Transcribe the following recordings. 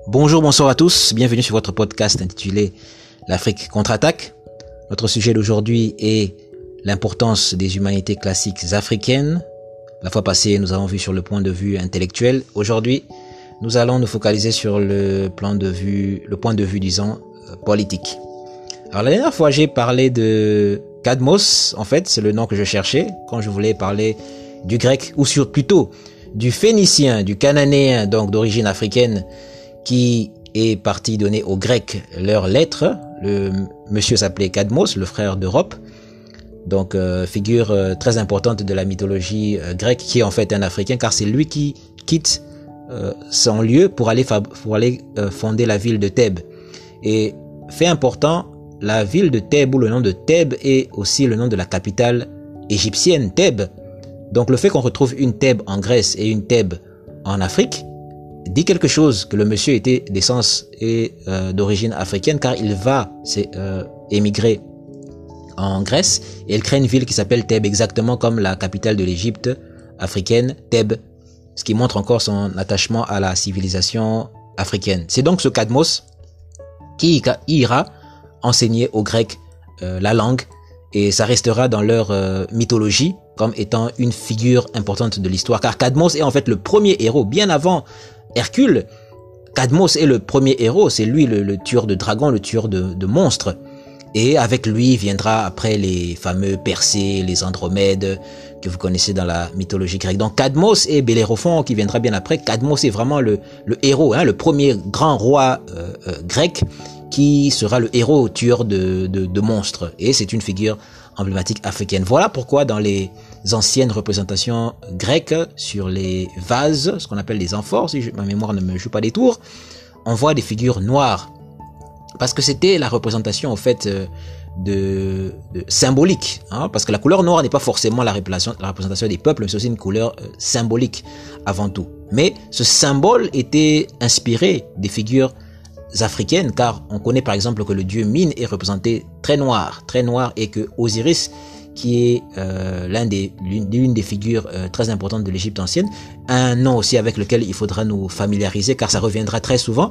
Bonjour, bonsoir à tous, bienvenue sur votre podcast intitulé L'Afrique contre-attaque. Notre sujet d'aujourd'hui est l'importance des humanités classiques africaines. La fois passée, nous avons vu sur le point de vue intellectuel. Aujourd'hui, nous allons nous focaliser sur le point de vue, politique. Alors la dernière fois, j'ai parlé de Cadmos, en fait, c'est le nom que je cherchais quand je voulais parler du grec, ou plutôt du phénicien, du cananéen, donc d'origine africaine, qui est parti donner aux Grecs leurs lettres. Le monsieur s'appelait Cadmos, le frère d'Europe, donc figure très importante de la mythologie grecque, qui est en fait un Africain, car c'est lui qui quitte son lieu pour aller fonder la ville de Thèbes. Et fait important, la ville de Thèbes, ou le nom de Thèbes, est aussi le nom de la capitale égyptienne, Thèbes. Donc le fait qu'on retrouve une Thèbes en Grèce et une Thèbes en Afrique dit quelque chose, que le monsieur était d'essence et d'origine africaine, car il va émigrer en Grèce et il crée une ville qui s'appelle Thèbes, exactement comme la capitale de l'Égypte africaine, Thèbes, ce qui montre encore son attachement à la civilisation africaine. C'est donc ce Cadmos qui ira enseigner aux Grecs la langue, et ça restera dans leur mythologie comme étant une figure importante de l'histoire, car Cadmos est en fait le premier héros, bien avant Hercule. Cadmos est le premier héros, c'est lui le tueur de dragons, le tueur de monstres. Et avec lui viendra après les fameux Persées, les Andromèdes, que vous connaissez dans la mythologie grecque. Donc Cadmos et Bellérophon qui viendra bien après. Cadmos est vraiment le héros, le premier grand roi grec, qui sera le héros tueur de monstres. Et c'est une figure emblématique africaine. Voilà pourquoi dans les anciennes représentations grecques, sur les vases, ce qu'on appelle les amphores, si ma mémoire ne me joue pas des tours, on voit des figures noires. Parce que c'était la représentation en fait de symbolique, parce que la couleur noire n'est pas forcément la représentation des peuples, mais c'est aussi une couleur symbolique avant tout. Mais ce symbole était inspiré des figures africaines, car on connaît par exemple que le dieu Mine est représenté très noir, et que Osiris, qui est l'une des figures très importantes de l'Égypte ancienne, un nom aussi avec lequel il faudra nous familiariser, car ça reviendra très souvent.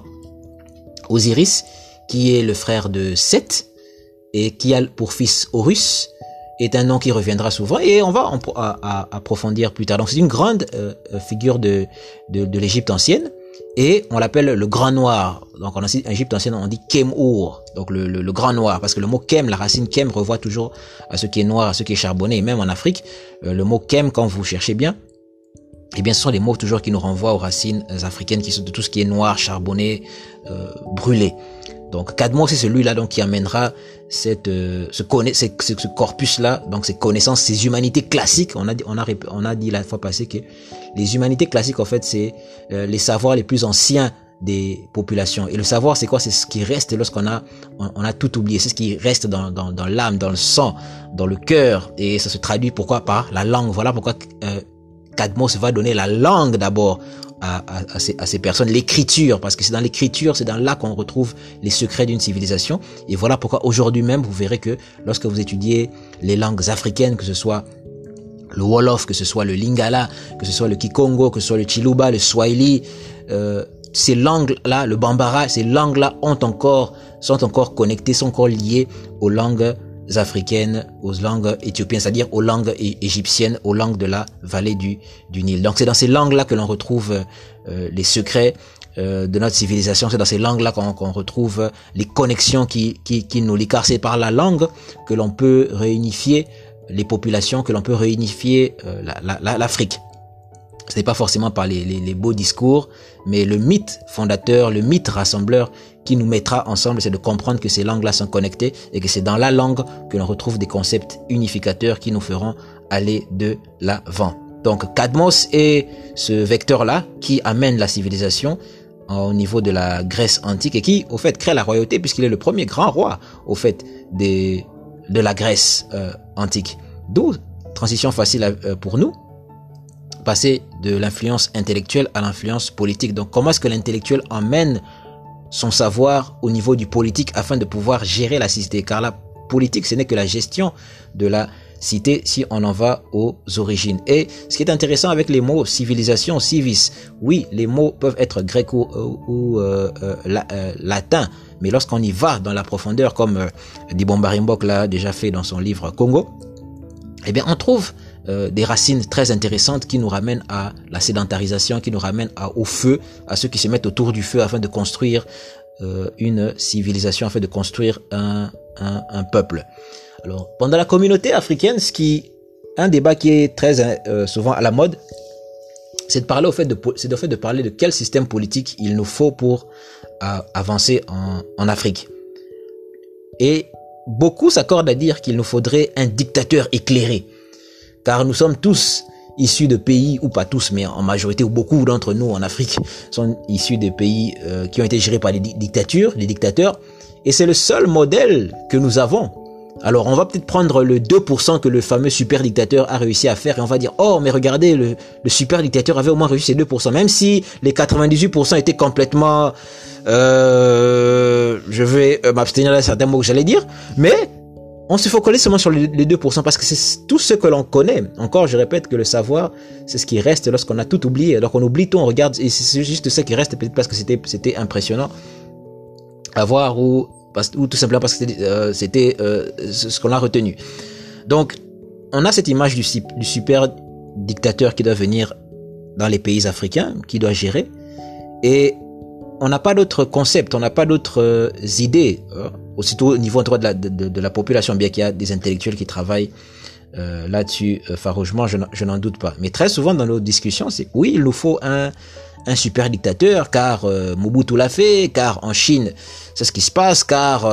Osiris, qui est le frère de Seth et qui a pour fils Horus, est un nom qui reviendra souvent, et on va approfondir plus tard. Donc c'est une grande figure de l'Égypte ancienne, et on l'appelle le grand noir. Donc en Égypte ancienne on dit Khem-Ur, donc le grand noir, parce que le mot Khem, la racine Khem revoit toujours à ce qui est noir, à ce qui est charbonné. Et même en Afrique, le mot Khem, quand vous cherchez bien, eh bien ce sont des mots toujours qui nous renvoient aux racines africaines, qui sont de tout ce qui est noir, charbonné, brûlé. Donc Cadmos c'est celui-là donc qui amènera ce corpus-là, donc ces connaissances, ces humanités classiques. On a dit la fois passée que les humanités classiques en fait c'est les savoirs les plus anciens des populations. Et le savoir c'est quoi? C'est ce qui reste lorsqu'on a tout oublié. C'est ce qui reste dans l'âme, dans le sang, dans le cœur, et ça se traduit pourquoi par la langue. Voilà pourquoi Cadmos va donner la langue d'abord à ces personnes, l'écriture, parce que c'est dans l'écriture, c'est dans là qu'on retrouve les secrets d'une civilisation. Et voilà pourquoi aujourd'hui même, vous verrez que lorsque vous étudiez les langues africaines, que ce soit le Wolof, que ce soit le Lingala, que ce soit le Kikongo, que ce soit le Chiluba, le Swahili, ces langues-là, le Bambara, ces langues-là sont encore connectées, sont encore liées aux langues africaines, aux langues éthiopiennes, c'est-à-dire aux langues égyptiennes, aux langues de la vallée du Nil. Donc c'est dans ces langues-là que l'on retrouve les secrets de notre civilisation. C'est dans ces langues-là qu'on retrouve les connexions qui nous lient, car c'est par la langue que l'on peut réunifier les populations, que l'on peut réunifier l'Afrique. Ce n'est pas forcément par les beaux discours, mais le mythe fondateur, le mythe rassembleur qui nous mettra ensemble, c'est de comprendre que ces langues-là sont connectées, et que c'est dans la langue que l'on retrouve des concepts unificateurs qui nous feront aller de l'avant. Donc Cadmos est ce vecteur-là qui amène la civilisation au niveau de la Grèce antique, et qui au fait crée la royauté, puisqu'il est le premier grand roi au fait de la Grèce antique. D'où transition facile pour nous, passer de l'influence intellectuelle à l'influence politique. Donc comment est-ce que l'intellectuel emmène son savoir au niveau du politique afin de pouvoir gérer la société? Car la politique, ce n'est que la gestion de la citer si on en va aux origines. Et ce qui est intéressant avec les mots civilisation, civis, oui, les mots peuvent être grecs ou latins, mais lorsqu'on y va dans la profondeur, comme Dibomba Rimbok l'a déjà fait dans son livre Congo, eh bien on trouve des racines très intéressantes qui nous ramènent à la sédentarisation, qui nous ramènent au feu, à ceux qui se mettent autour du feu afin de construire une civilisation, afin de construire un peuple. Alors, pendant la communauté africaine, un débat qui est très souvent à la mode, c'est de parler de parler de quel système politique il nous faut pour avancer en Afrique. Et beaucoup s'accordent à dire qu'il nous faudrait un dictateur éclairé, car nous sommes tous issus de pays, ou pas tous, mais en majorité, ou beaucoup d'entre nous en Afrique sont issus de pays qui ont été gérés par les dictateurs, et c'est le seul modèle que nous avons. Alors on va peut-être prendre le 2% que le fameux super dictateur a réussi à faire, et on va dire, oh mais regardez, le super dictateur avait au moins réussi ces 2%, même si les 98% étaient complètement, je vais m'abstenir d'un certain mot que j'allais dire, mais on se focalise seulement sur les 2% parce que c'est tout ce que l'on connaît. Encore, je répète que le savoir, c'est ce qui reste lorsqu'on a tout oublié. Alors qu'on oublie tout, on regarde, et c'est juste ça qui reste, peut-être parce que c'était impressionnant à voir, ou tout simplement parce que c'était ce qu'on a retenu. Donc, on a cette image du super dictateur qui doit venir dans les pays africains, qui doit gérer, et on n'a pas d'autres concepts, on n'a pas d'autres idées, aussitôt au niveau de la population, bien qu'il y a des intellectuels qui travaillent là-dessus farouchement, je n'en doute pas. Mais très souvent dans nos discussions, c'est oui, il nous faut un super dictateur, car Mobutu l'a fait, car en Chine, c'est ce qui se passe, car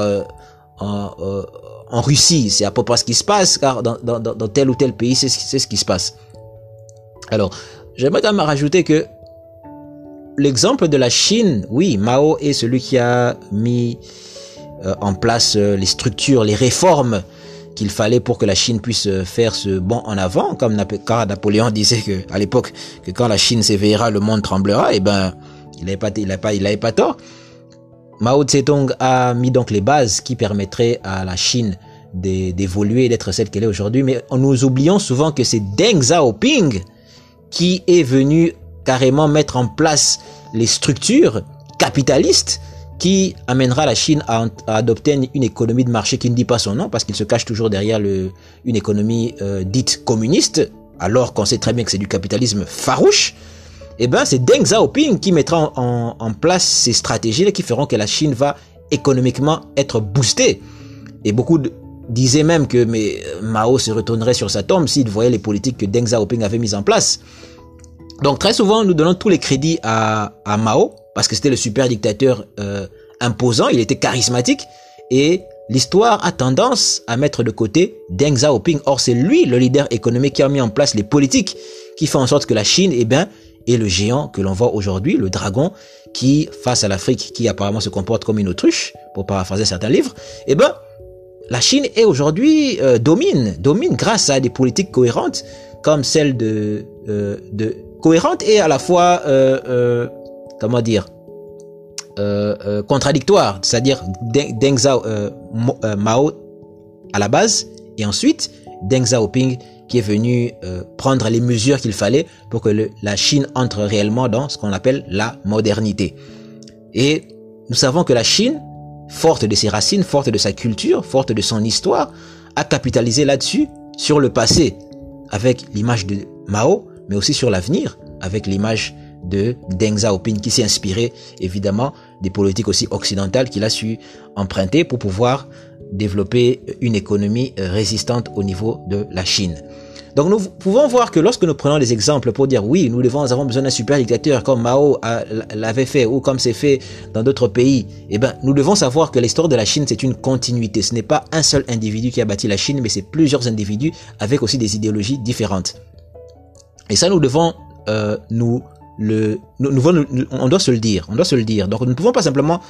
en Russie, c'est à peu près ce qui se passe, car dans tel ou tel pays, c'est ce qui se passe. Alors, j'aimerais quand même rajouter que l'exemple de la Chine, oui, Mao est celui qui a mis en place les structures, les réformes qu'il fallait pour que la Chine puisse faire ce bond en avant, comme Napoléon disait à l'époque que quand la Chine s'éveillera, le monde tremblera. Et ben, il n'avait pas tort. Mao Tse-tung a mis donc les bases qui permettraient à la Chine d'évoluer et d'être celle qu'elle est aujourd'hui. Mais nous oublions souvent que c'est Deng Xiaoping qui est venu carrément mettre en place les structures capitalistes qui amènera la Chine à adopter une économie de marché qui ne dit pas son nom, parce qu'il se cache toujours derrière une économie dite communiste, alors qu'on sait très bien que c'est du capitalisme farouche. Eh ben, c'est Deng Xiaoping qui mettra en place ces stratégies qui feront que la Chine va économiquement être boostée. Et beaucoup disaient même que Mao se retournerait sur sa tombe s'il voyait les politiques que Deng Xiaoping avait mises en place. Donc très souvent, nous donnons tous les crédits à Mao, parce que c'était le super dictateur imposant, il était charismatique, et l'histoire a tendance à mettre de côté Deng Xiaoping. Or, c'est lui, le leader économique, qui a mis en place les politiques qui font en sorte que la Chine, est le géant que l'on voit aujourd'hui, le dragon, qui, face à l'Afrique, qui apparemment se comporte comme une autruche, pour paraphraser certains livres, la Chine est aujourd'hui domine grâce à des politiques cohérentes, comme celle cohérente et à la fois contradictoire, c'est-à-dire Mao à la base, et ensuite Deng Xiaoping qui est venu prendre les mesures qu'il fallait pour que la Chine entre réellement dans ce qu'on appelle la modernité. Et nous savons que la Chine, forte de ses racines, forte de sa culture, forte de son histoire, a capitalisé là-dessus, sur le passé, avec l'image de Mao, mais aussi sur l'avenir, avec l'image de Deng Xiaoping, qui s'est inspiré évidemment des politiques aussi occidentales qu'il a su emprunter pour pouvoir développer une économie résistante au niveau de la Chine. Donc nous pouvons voir que lorsque nous prenons des exemples pour dire oui, nous avons besoin d'un super dictateur comme Mao l'avait fait, ou comme c'est fait dans d'autres pays, nous devons savoir que l'histoire de la Chine, c'est une continuité. Ce n'est pas un seul individu qui a bâti la Chine, mais c'est plusieurs individus avec aussi des idéologies différentes. Et ça, nous devons nous on doit se le dire. Donc, nous ne pouvons pas simplement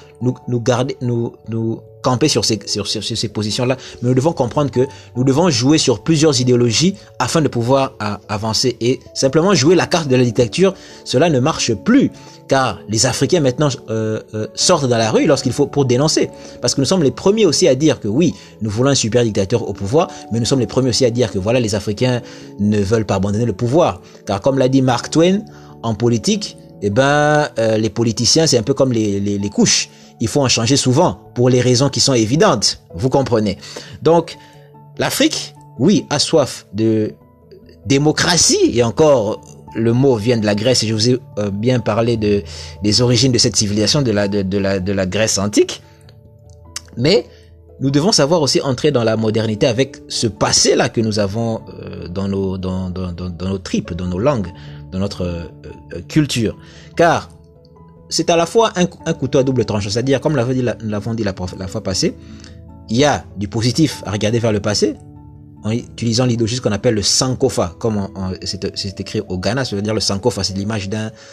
nous camper sur ces positions-là, mais nous devons comprendre que nous devons jouer sur plusieurs idéologies afin de pouvoir avancer. Et simplement jouer la carte de la dictature, cela ne marche plus, car les Africains maintenant sortent dans la rue lorsqu'il faut pour dénoncer, parce que nous sommes les premiers aussi à dire que oui, nous voulons un super dictateur au pouvoir, mais nous sommes les premiers aussi à dire que voilà, les Africains ne veulent pas abandonner le pouvoir, car comme l'a dit Mark Twain, en politique, les politiciens, c'est un peu comme les couches. Il faut en changer souvent pour les raisons qui sont évidentes. Vous comprenez. Donc, l'Afrique, oui, a soif de démocratie. Et encore, le mot vient de la Grèce. Et je vous ai bien parlé des origines de cette civilisation de la Grèce antique. Mais nous devons savoir aussi entrer dans la modernité avec ce passé-là que nous avons dans nos tripes, dans nos langues, dans notre culture. Car c'est à la fois un couteau à double tranchant, c'est-à-dire, comme nous l'avons dit la fois passée, il y a du positif à regarder vers le passé, en utilisant l'idéologie qu'on appelle le Sankofa, comme c'est écrit au Ghana, c'est-à-dire le Sankofa, c'est l'image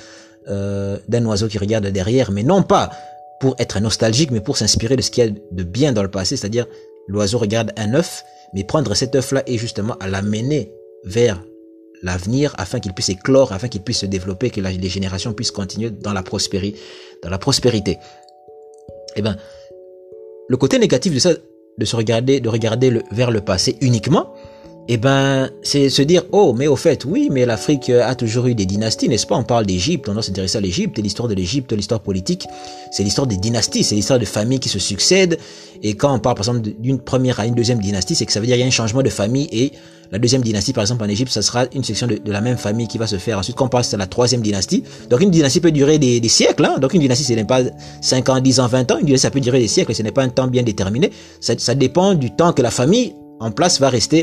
d'un oiseau qui regarde derrière, mais non pas pour être nostalgique, mais pour s'inspirer de ce qu'il y a de bien dans le passé, c'est-à-dire l'oiseau regarde un œuf, mais prendre cet œuf-là et justement à l'amener vers l'avenir afin qu'il puisse éclore, afin qu'il puisse se développer, que les générations puissent continuer dans la prospérité. Eh ben, le côté négatif de ça, de regarder vers le passé uniquement, eh ben, c'est se dire, oh, mais au fait, oui, mais l'Afrique a toujours eu des dynasties, n'est-ce pas? On parle d'Égypte, on doit s'intéresser à l'Égypte, et l'histoire de l'Égypte, l'histoire politique, c'est l'histoire des dynasties, c'est l'histoire de familles qui se succèdent, et quand on parle, par exemple, d'une première à une deuxième dynastie, c'est que ça veut dire qu'il y a un changement de famille, et la deuxième dynastie, par exemple, en Égypte, ça sera une section de la même famille qui va se faire. Ensuite, quand on passe à la troisième dynastie, donc une dynastie peut durer des siècles, hein. Donc une dynastie, ce n'est pas 5 ans, 10 ans, 20 ans, une dynastie, ça peut durer des siècles, ce n'est pas un temps bien déterminé, ça dépend du temps que la famille en place va rester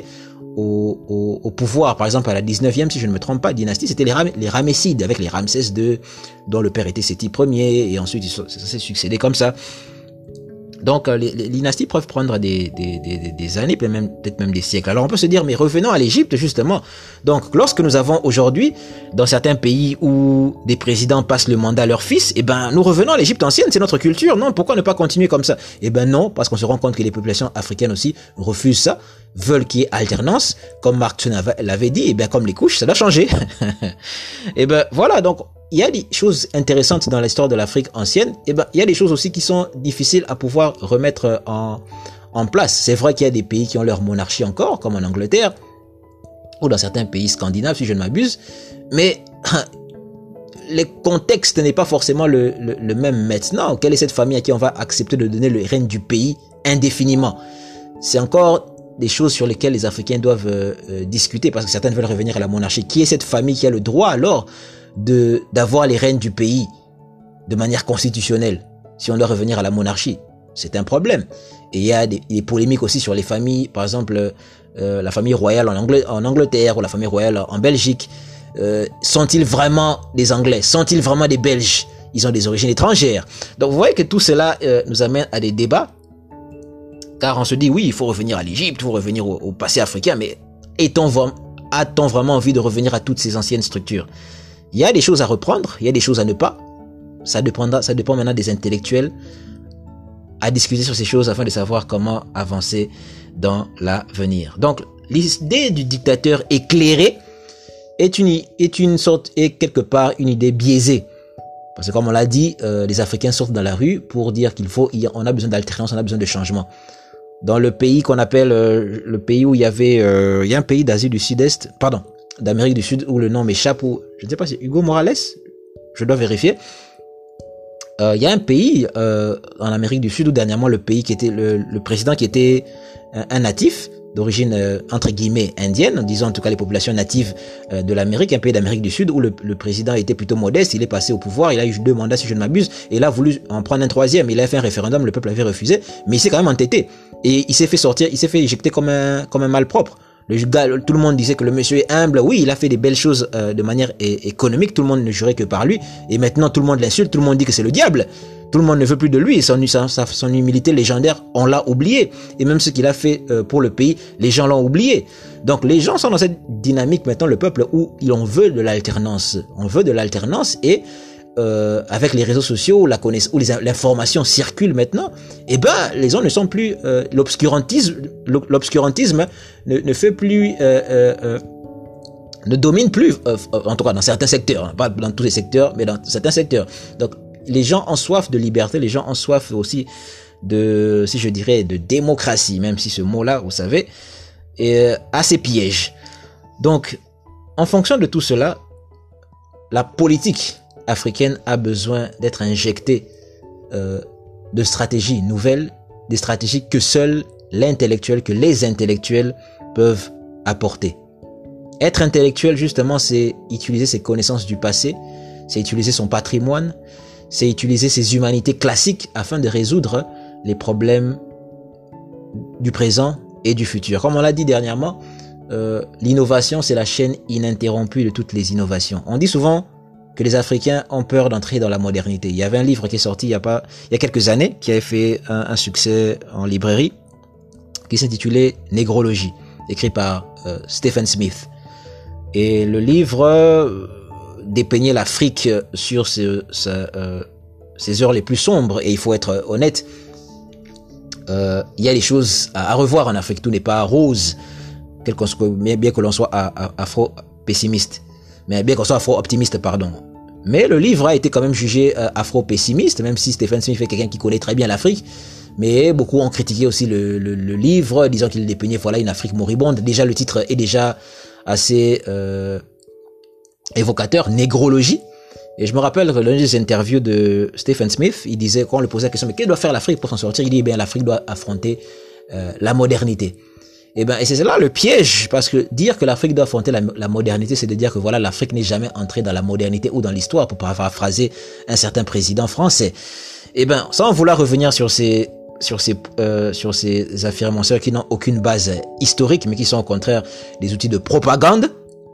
au pouvoir. Par exemple, à la 19e, si je ne me trompe pas, dynastie, c'était les Ramessides, avec les Ramsès II, dont le père était Séti Ier, et ensuite ça s'est succédé comme ça. Donc, les dynasties peuvent prendre des années, peut-être même des siècles. Alors, on peut se dire, mais revenons à l'Égypte, justement. Donc, lorsque nous avons aujourd'hui, dans certains pays où des présidents passent le mandat à leur fils, eh ben, nous revenons à l'Égypte ancienne, c'est notre culture. Non, pourquoi ne pas continuer comme ça? Eh ben, non, parce qu'on se rend compte que les populations africaines aussi refusent ça, veulent qu'il y ait alternance, comme Mark Twain l'avait dit, eh ben, comme les couches, ça doit changer. Eh ben, voilà, donc, il y a des choses intéressantes dans l'histoire de l'Afrique ancienne, et ben, il y a des choses aussi qui sont difficiles à pouvoir remettre en place. C'est vrai qu'il y a des pays qui ont leur monarchie encore, comme en Angleterre, ou dans certains pays scandinaves, si je ne m'abuse, mais le contexte n'est pas forcément le même maintenant. Quelle est cette famille à qui on va accepter de donner le règne du pays indéfiniment? C'est encore des choses sur lesquelles les Africains doivent discuter, parce que certains veulent revenir à la monarchie. Qui est cette famille qui a le droit alors d'avoir les rênes du pays de manière constitutionnelle, si on doit revenir à la monarchie? C'est un problème. Et il y a des polémiques aussi sur les familles, par exemple la famille royale en Angleterre ou la famille royale en Belgique. Sont-ils vraiment des Anglais? Sont-ils vraiment des Belges? Ils ont des origines étrangères. Donc vous voyez que tout cela nous amène à des débats, car on se dit oui, il faut revenir à l'Égypte, il faut revenir au passé africain, mais a-t-on vraiment envie de revenir à toutes ces anciennes structures? Il y a des choses à reprendre, il y a des choses à ne pas. Ça dépend maintenant des intellectuels à discuter sur ces choses afin de savoir comment avancer dans l'avenir. Donc, l'idée du dictateur éclairé est quelque part une idée biaisée. Parce que comme on l'a dit, les Africains sortent dans la rue pour dire on a besoin d'alternance, on a besoin de changement. Dans le pays qu'on appelle le pays où il y a un pays d'Asie du Sud-Est, d'Amérique du Sud, où le nom m'échappe, ou je ne sais pas si Hugo Morales, je dois vérifier. Il y a un pays en Amérique du Sud où dernièrement le président qui était un natif d'origine entre guillemets indienne, disons en tout cas les populations natives de l'Amérique, un pays d'Amérique du Sud où le président était plutôt modeste, il est passé au pouvoir, il a eu 2 mandats si je ne m'abuse, et il a voulu en prendre un 3e, il a fait un référendum, le peuple avait refusé, mais il s'est quand même entêté, et il s'est fait éjecter comme un malpropre. Le gars, tout le monde disait que le monsieur est humble. Oui, il a fait des belles choses de manière économique. Tout le monde ne jurait que par lui. Et maintenant, tout le monde l'insulte. Tout le monde dit que c'est le diable. Tout le monde ne veut plus de lui. Son humilité légendaire, on l'a oublié. Et même ce qu'il a fait pour le pays, les gens l'ont oublié. Donc les gens sont dans cette dynamique maintenant, le peuple, où on veut de l'alternance. On veut de l'alternance et avec les réseaux sociaux, où l'information circule maintenant, eh ben les gens ne sont plus l'obscurantisme ne fait plus ne domine plus, en tout cas dans certains secteurs, hein, pas dans tous les secteurs, mais dans certains secteurs. Donc les gens ont soif de liberté, les gens ont soif aussi de, si je dirais, de démocratie, même si ce mot-là, vous savez, a ses pièges. Donc, en fonction de tout cela, la politique africaine a besoin d'être injectée de stratégies nouvelles, des stratégies que seuls que les intellectuels peuvent apporter. Être intellectuel, justement, c'est utiliser ses connaissances du passé, c'est utiliser son patrimoine, c'est utiliser ses humanités classiques afin de résoudre les problèmes du présent et du futur. Comme on l'a dit dernièrement, l'innovation, c'est la chaîne ininterrompue de toutes les innovations. On dit souvent que les Africains ont peur d'entrer dans la modernité. Il y avait un livre qui est sorti il y a quelques années, qui avait fait un succès en librairie, qui s'intitulait Négrologie, écrit par Stephen Smith. Et le livre dépeignait l'Afrique sur ses heures les plus sombres. Et il faut être honnête, il y a des choses à revoir en Afrique. Tout n'est pas rose, bien que l'on soit afro-pessimiste. Mais bien qu'on soit afro-optimiste, pardon. Mais le livre a été quand même jugé afro-pessimiste, même si Stephen Smith est quelqu'un qui connaît très bien l'Afrique. Mais beaucoup ont critiqué aussi le livre, disant qu'il dépeignait une Afrique moribonde. Déjà, le titre est déjà assez évocateur, Négrologie. Et je me rappelle que l'une des interviews de Stephen Smith, il disait, quand on lui posait la question, mais qu'est-ce que doit faire l'Afrique pour s'en sortir? Il dit, l'Afrique doit affronter la modernité. Et c'est là le piège, parce que dire que l'Afrique doit affronter la modernité, c'est de dire que l'Afrique n'est jamais entrée dans la modernité ou dans l'histoire, pour paraphraser un certain président français. Sans vouloir revenir sur ces affirmations qui n'ont aucune base historique, mais qui sont au contraire des outils de propagande,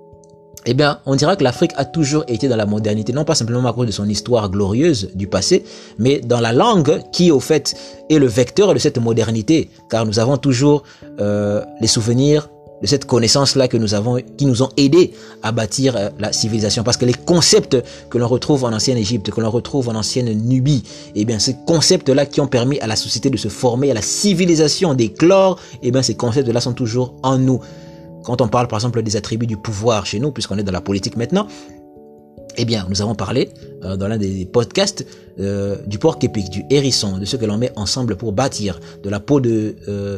on dira que l'Afrique a toujours été dans la modernité, non pas simplement à cause de son histoire glorieuse du passé, mais dans la langue qui, au fait, est le vecteur de cette modernité, car nous avons toujours les souvenirs de cette connaissance-là qui nous ont aidés à bâtir la civilisation. Parce que les concepts que l'on retrouve en ancienne Égypte, que l'on retrouve en ancienne Nubie, ces concepts-là qui ont permis à la société de se former, à la civilisation d'éclore, ces concepts-là sont toujours en nous. Quand on parle par exemple des attributs du pouvoir chez nous, puisqu'on est dans la politique maintenant, nous avons parlé dans l'un des podcasts du porc épic, du hérisson, de ce que l'on met ensemble pour bâtir, de la peau de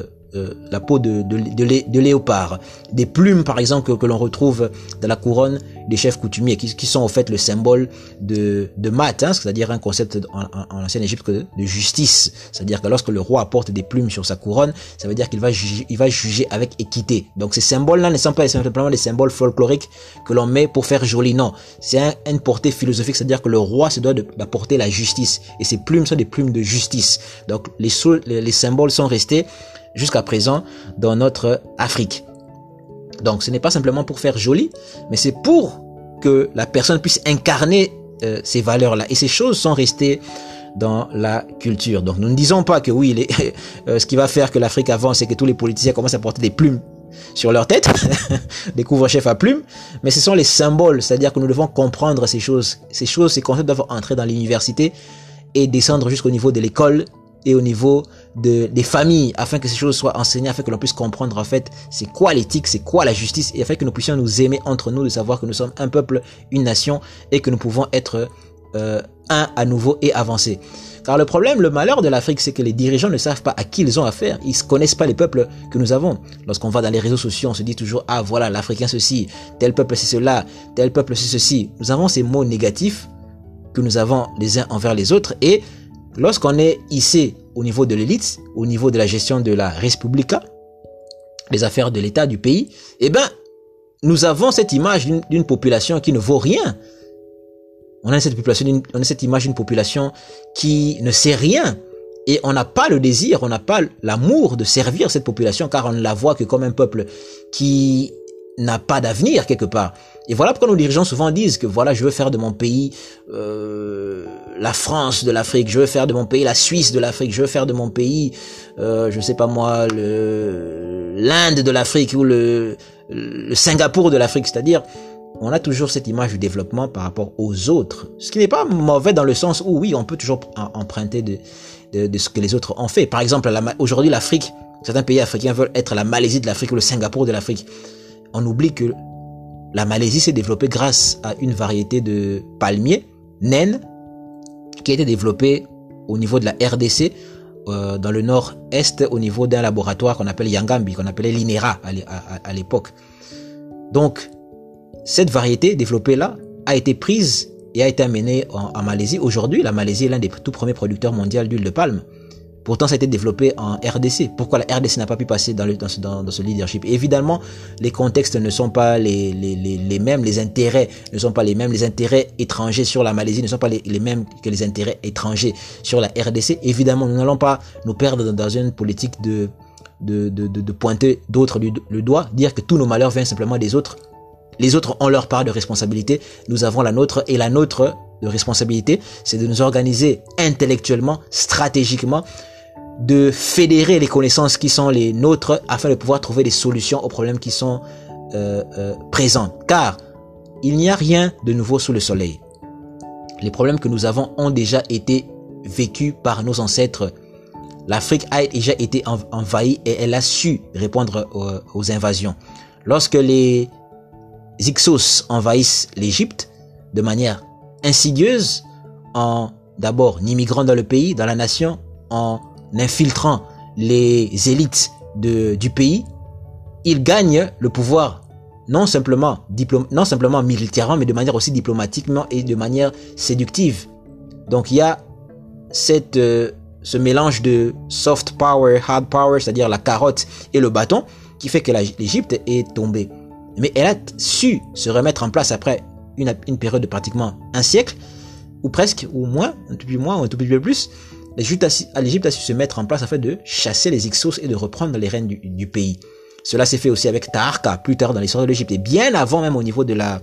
léopard, des plumes par exemple que l'on retrouve dans la couronne des chefs coutumiers, qui sont en fait le symbole de mat, c'est-à-dire un concept en ancienne Égypte de justice, c'est-à-dire que lorsque le roi porte des plumes sur sa couronne, ça veut dire qu'il va juger avec équité. Donc ces symboles-là ne sont pas simplement des symboles folkloriques que l'on met pour faire joli, non, c'est une portée philosophique, c'est-à-dire que le roi se doit d'apporter la justice, et ces plumes sont des plumes de justice. Donc les symboles sont restés jusqu'à présent dans notre Afrique. Donc ce n'est pas simplement pour faire joli, mais c'est pour que la personne puisse incarner ces valeurs-là. Et ces choses sont restées dans la culture. Donc nous ne disons pas que oui, ce qui va faire que l'Afrique avance, c'est que tous les politiciens commencent à porter des plumes sur leur tête, des couvre-chefs à plumes, mais ce sont les symboles, c'est-à-dire que nous devons comprendre ces concepts doivent entrer dans l'université et descendre jusqu'au niveau de l'école et au niveau des familles, afin que ces choses soient enseignées, afin que l'on puisse comprendre en fait c'est quoi l'éthique, c'est quoi la justice, et afin que nous puissions nous aimer entre nous, de savoir que nous sommes un peuple, une nation, et que nous pouvons être un à nouveau et avancer. Car le problème, le malheur de l'Afrique, c'est que les dirigeants ne savent pas à qui ils ont affaire. Ils ne connaissent pas les peuples que nous avons. Lorsqu'on va dans les réseaux sociaux, on se dit toujours, ah voilà, l'Africain ceci, tel peuple c'est cela, tel peuple c'est ceci. Nous avons ces mots négatifs que nous avons les uns envers les autres, et lorsqu'on est hissé au niveau de l'élite, au niveau de la gestion de la Respublica, les affaires de l'État, du pays, nous avons cette image d'une population qui ne vaut rien. On a cette image d'une population qui ne sait rien. Et on n'a pas le désir, on n'a pas l'amour de servir cette population, car on ne la voit que comme un peuple qui n'a pas d'avenir quelque part. Et voilà pourquoi nos dirigeants souvent disent que voilà, je veux faire de mon pays la France de l'Afrique, je veux faire de mon pays la Suisse de l'Afrique, je veux faire de mon pays, je sais pas moi, l'Inde de l'Afrique ou le Singapour de l'Afrique. C'est-à-dire, on a toujours cette image du développement par rapport aux autres. Ce qui n'est pas mauvais dans le sens où oui, on peut toujours emprunter de ce que les autres ont fait. Par exemple, aujourd'hui l'Afrique, certains pays africains veulent être la Malaisie de l'Afrique ou le Singapour de l'Afrique. On oublie que la Malaisie s'est développée grâce à une variété de palmiers, naines, qui a été développée au niveau de la RDC, dans le nord-est, au niveau d'un laboratoire qu'on appelle Yangambi, qu'on appelait l'INERA à l'époque. Donc, cette variété développée là a été prise et a été amenée en Malaisie. Aujourd'hui, la Malaisie est l'un des tout premiers producteurs mondiaux d'huile de palme. Pourtant, ça a été développé en RDC. Pourquoi la RDC n'a pas pu passer dans ce leadership? Et évidemment, les contextes ne sont pas les mêmes, les intérêts ne sont pas les mêmes, les intérêts étrangers sur la Malaisie ne sont pas les mêmes que les intérêts étrangers sur la RDC. Évidemment, nous n'allons pas nous perdre dans une politique de pointer d'autres le doigt, dire que tous nos malheurs viennent simplement des autres. Les autres ont leur part de responsabilité, nous avons la nôtre, et la nôtre de responsabilité, c'est de nous organiser intellectuellement, stratégiquement, de fédérer les connaissances qui sont les nôtres afin de pouvoir trouver des solutions aux problèmes qui sont présents. Car il n'y a rien de nouveau sous le soleil. Les problèmes que nous avons ont déjà été vécus par nos ancêtres. L'Afrique a déjà été envahie et elle a su répondre aux invasions. Lorsque les Hyksos envahissent l'Égypte de manière insidieuse, en d'abord immigrant dans le pays, dans la nation, en infiltrant les élites du pays, ils gagnent le pouvoir non simplement militairement, mais de manière aussi diplomatiquement et de manière séductive. Donc il y a ce mélange de soft power, hard power, c'est-à-dire la carotte et le bâton, qui fait que l'Égypte est tombée. Mais elle a su se remettre en place après une période de pratiquement un siècle, ou presque, ou moins, un tout petit peu plus. L'Égypte a su se mettre en place afin de chasser les Hyksos et de reprendre les rênes du pays. Cela s'est fait aussi avec Taharqa, plus tard dans l'histoire de l'Égypte, et bien avant même au niveau de la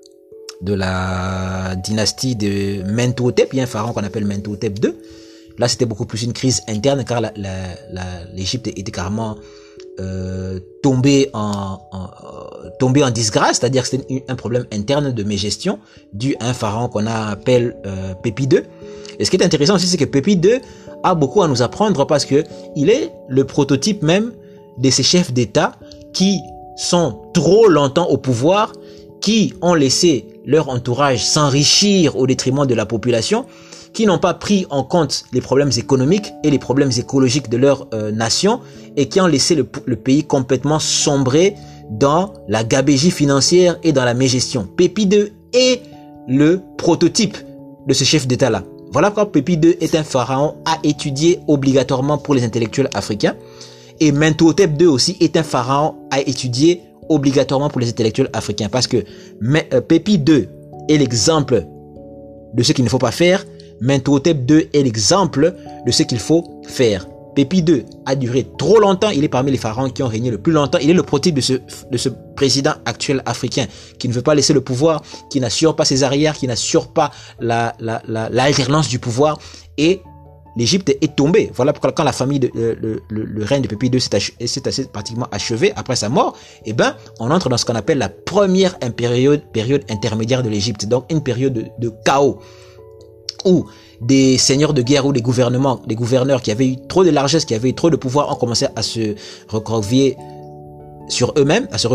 dynastie de Mentuhotep. Il y a un pharaon qu'on appelle Mentuhotep II. Là, c'était beaucoup plus une crise interne, car l'Égypte était carrément tombé en disgrâce, c'est-à-dire que c'était un problème interne de mégestion dû à un pharaon qu'on appelle Pépi II. Et ce qui est intéressant aussi, c'est que Pépi II a beaucoup à nous apprendre parce que il est le prototype même de ces chefs d'État qui sont trop longtemps au pouvoir, qui ont laissé leur entourage s'enrichir au détriment de la population, qui n'ont pas pris en compte les problèmes économiques et les problèmes écologiques de leur nation et qui ont laissé le pays complètement sombrer dans la gabegie financière et dans la mégestion. Pépi II est le prototype de ce chef d'État-là. Voilà pourquoi Pépi II est un pharaon à étudier obligatoirement pour les intellectuels africains. Et Mentuhotep II aussi est un pharaon à étudier obligatoirement pour les intellectuels africains. Parce que Pépi II est l'exemple de ce qu'il ne faut pas faire. Mentuhotep II est l'exemple de ce qu'il faut faire. Pépi II a duré trop longtemps. Il est parmi les pharaons qui ont régné le plus longtemps. Il est le prototype de ce président actuel africain qui ne veut pas laisser le pouvoir, qui n'assure pas ses arrières, qui n'assure pas l'alternance du pouvoir. Et l'Égypte est tombée. Voilà pourquoi quand la famille le règne de Pépi II s'est pratiquement achevé après sa mort, eh ben, on entre dans ce qu'on appelle la première période intermédiaire de l'Égypte. Donc une période de chaos où des seigneurs de guerre ou des gouverneurs qui avaient eu trop de largesse, qui avaient eu trop de pouvoir, ont commencé à se recroqueviller sur eux-mêmes, à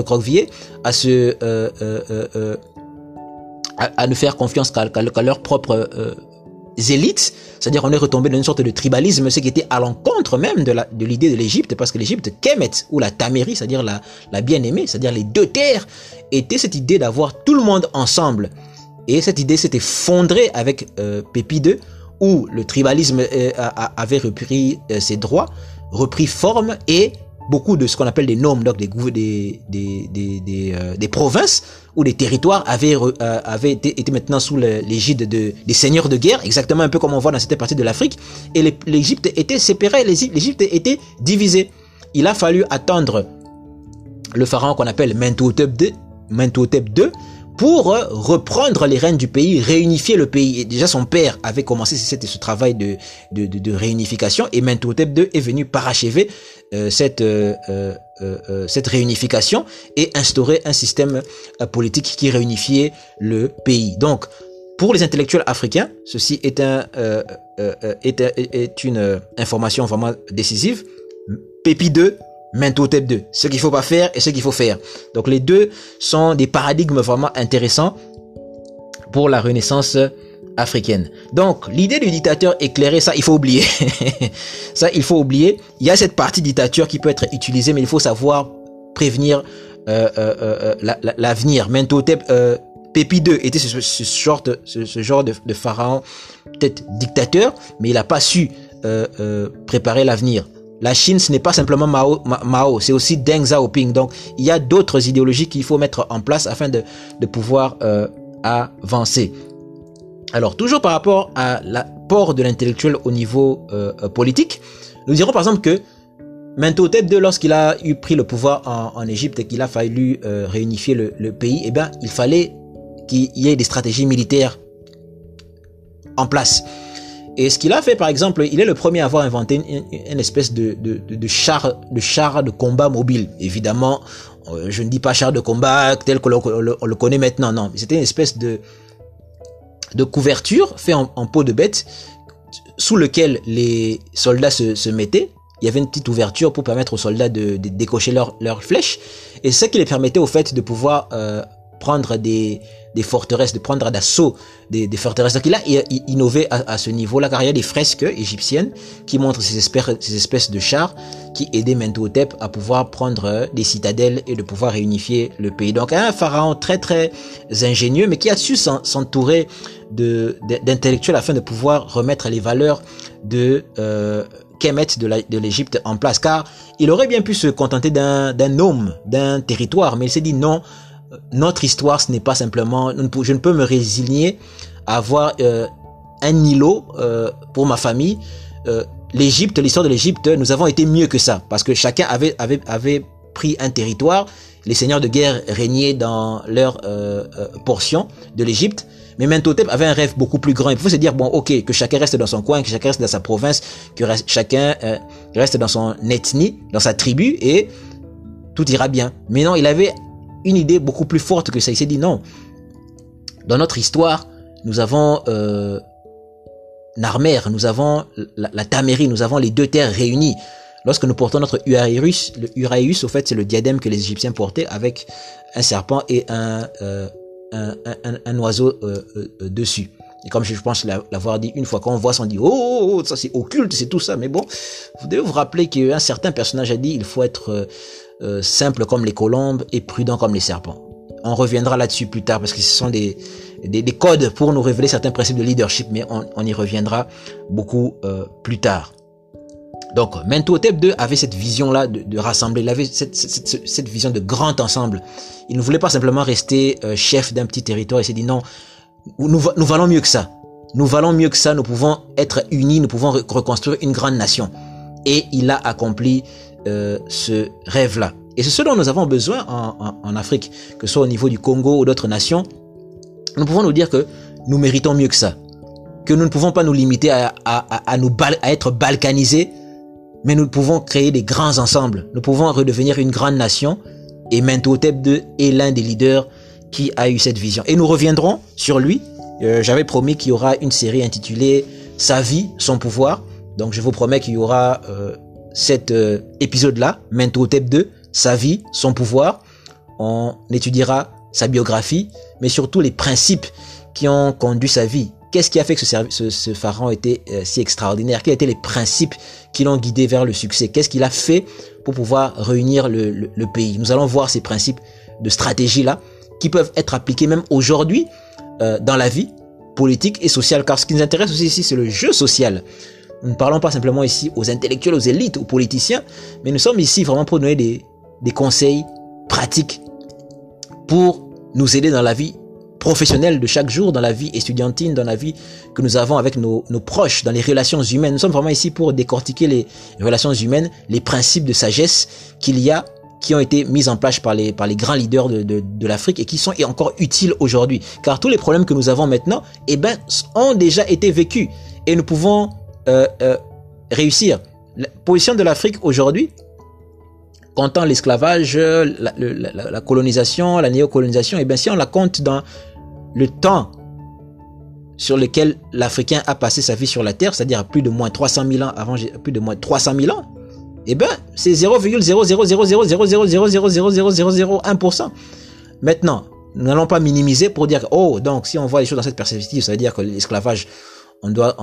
ne faire confiance qu'à leurs propres élites. C'est-à-dire on est retombé dans une sorte de tribalisme, ce qui était à l'encontre même de l'idée de l'Égypte, parce que l'Égypte, Kemet, ou la Tamérie, c'est-à-dire la bien-aimée, c'est-à-dire les deux terres, était cette idée d'avoir tout le monde ensemble. Et cette idée s'est effondrée avec Pépi II, où le tribalisme avait repris ses droits, repris forme, et beaucoup de ce qu'on appelle des noms, donc des provinces ou des territoires avaient été maintenant sous l'égide des seigneurs de guerre, exactement un peu comme on voit dans cette partie de l'Afrique. Et l'Égypte était séparée, l'Égypte était divisée. Il a fallu attendre le pharaon qu'on appelle Mentuhotep II pour reprendre les rênes du pays, réunifier le pays. Et déjà son père avait commencé ce travail de réunification, et Mentuhotep II est venu parachever cette réunification et instaurer un système politique qui réunifiait le pays. Donc, pour les intellectuels africains, ceci est une information vraiment décisive. Pépi II, Mentuhotep II, ce qu'il faut pas faire et ce qu'il faut faire. Donc les deux sont des paradigmes vraiment intéressants pour la Renaissance africaine. Donc l'idée du dictateur éclairé, ça il faut oublier. Ça il faut oublier. Il y a cette partie dictature qui peut être utilisée, mais il faut savoir prévenir l'avenir. Mentuhotep Pépi II était ce genre de pharaon, peut-être dictateur, mais il n'a pas su préparer l'avenir. La Chine, ce n'est pas simplement Mao, c'est aussi Deng Xiaoping. Donc, il y a d'autres idéologies qu'il faut mettre en place afin de pouvoir avancer. Alors, toujours par rapport à l'apport de l'intellectuel au niveau politique, nous dirons par exemple que Mentuhotep II, lorsqu'il a pris le pouvoir en Égypte et qu'il a fallu réunifier le pays, eh bien, il fallait qu'il y ait des stratégies militaires en place. Et ce qu'il a fait, par exemple, il est le premier à avoir inventé une espèce de char de combat mobile. Évidemment, je ne dis pas char de combat tel que l'on le connaît maintenant, non. C'était une espèce de couverture fait en peau de bête sous lequel les soldats se mettaient. Il y avait une petite ouverture pour permettre aux soldats de décocher leurs flèches. Et c'est ce qui les permettait au fait de pouvoir prendre des forteresses, de prendre d'assaut des forteresses. Donc il a innové à ce niveau-là, car il y a des fresques égyptiennes qui montrent ces espèces de chars qui aidaient Mentuhotep à pouvoir prendre des citadelles et de pouvoir réunifier le pays. Donc un pharaon très très ingénieux, mais qui a su s'entourer d'intellectuels afin de pouvoir remettre les valeurs de Kemet de l'Égypte en place, car il aurait bien pu se contenter d'un homme, d'un territoire, mais il s'est dit non. Notre histoire, ce n'est pas simplement, je ne peux me résigner à avoir un îlot pour ma famille. L'Égypte, l'histoire de l'Égypte, nous avons été mieux que ça, parce que chacun avait pris un territoire. Les seigneurs de guerre régnaient dans leur portion de l'Égypte. Mais Mentuhotep avait un rêve beaucoup plus grand. Il pouvait se dire, bon, ok, que chacun reste dans son coin, que chacun reste dans sa province, que chacun reste dans son ethnie, dans sa tribu, et tout ira bien. Mais non, il avait une idée beaucoup plus forte que ça. Il s'est dit non. Dans notre histoire, nous avons Narmer, nous avons la Tamérie, nous avons les deux terres réunies. Lorsque nous portons notre Uraeus, le Uraeus, au fait, c'est le diadème que les Égyptiens portaient avec un serpent et un oiseau dessus. Et comme je pense l'avoir dit une fois, quand on voit ça, on dit oh, ça c'est occulte, c'est tout ça. Mais bon, vous devez vous rappeler qu'un certain personnage a dit il faut être simple comme les colombes et prudent comme les serpents. On reviendra là-dessus plus tard parce que ce sont des codes pour nous révéler certains principes de leadership, mais on y reviendra beaucoup plus tard. Donc Mentuhotep II avait cette vision-là de rassembler, il avait cette vision de grand ensemble. Il ne voulait pas simplement rester chef d'un petit territoire. Il s'est dit non, nous valons mieux que ça. Nous valons mieux que ça, nous pouvons être unis, nous pouvons reconstruire une grande nation. Et il a accompli ce rêve-là. Et c'est ce dont nous avons besoin en Afrique, que ce soit au niveau du Congo ou d'autres nations. Nous pouvons nous dire que nous méritons mieux que ça. Que nous ne pouvons pas nous limiter à être balkanisés, mais nous pouvons créer des grands ensembles. Nous pouvons redevenir une grande nation. Et Mentuhotep II est l'un des leaders qui a eu cette vision. Et nous reviendrons sur lui. J'avais promis qu'il y aura une série intitulée « Sa vie, son pouvoir ». Donc je vous promets qu'il y aura cet épisode-là, Mentuhotep II, sa vie, son pouvoir. On étudiera sa biographie, mais surtout les principes qui ont conduit sa vie. Qu'est-ce qui a fait que ce pharaon était si extraordinaire? Quels étaient les principes qui l'ont guidé vers le succès? Qu'est-ce qu'il a fait pour pouvoir réunir le pays? Nous allons voir ces principes de stratégie-là qui peuvent être appliqués même aujourd'hui dans la vie politique et sociale. Car ce qui nous intéresse aussi ici, c'est le jeu social. Nous ne parlons pas simplement ici aux intellectuels, aux élites, aux politiciens, mais nous sommes ici vraiment pour donner des conseils pratiques pour nous aider dans la vie professionnelle de chaque jour, dans la vie estudiantine, dans la vie que nous avons avec nos proches, dans les relations humaines. Nous sommes vraiment ici pour décortiquer les relations humaines, les principes de sagesse qu'il y a, qui ont été mises en place par les grands leaders de l'Afrique et qui sont encore utiles aujourd'hui. Car tous les problèmes que nous avons maintenant, ont déjà été vécus et nous pouvons réussir. La position de l'Afrique aujourd'hui, comptant l'esclavage, la colonisation, la néocolonisation, si on la compte dans le temps sur lequel l'Africain a passé sa vie sur la Terre, c'est-à-dire plus de moins 300 000 ans avant, plus de moins 300 000 ans, c'est 0,00000000001%. Maintenant, nous n'allons pas minimiser pour dire que, donc si on voit les choses dans cette perspective, ça veut dire que l'esclavage, on doit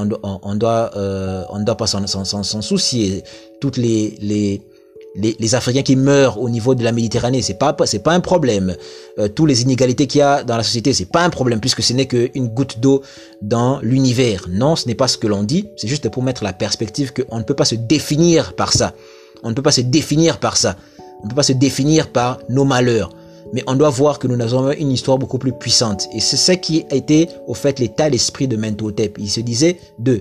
pas s'en soucier. Toutes les Africains qui meurent au niveau de la Méditerranée, c'est pas un problème. Tous les inégalités qu'il y a dans la société, c'est pas un problème puisque ce n'est qu'une goutte d'eau dans l'univers. Non, ce n'est pas ce que l'on dit. C'est juste pour mettre la perspective qu'on ne peut pas se définir par ça. On ne peut pas se définir par ça. On ne peut pas se définir par nos malheurs. Mais on doit voir que nous avons une histoire beaucoup plus puissante. Et c'est ça qui a été, au fait, l'état d'esprit de Mentuhotep. Il se disait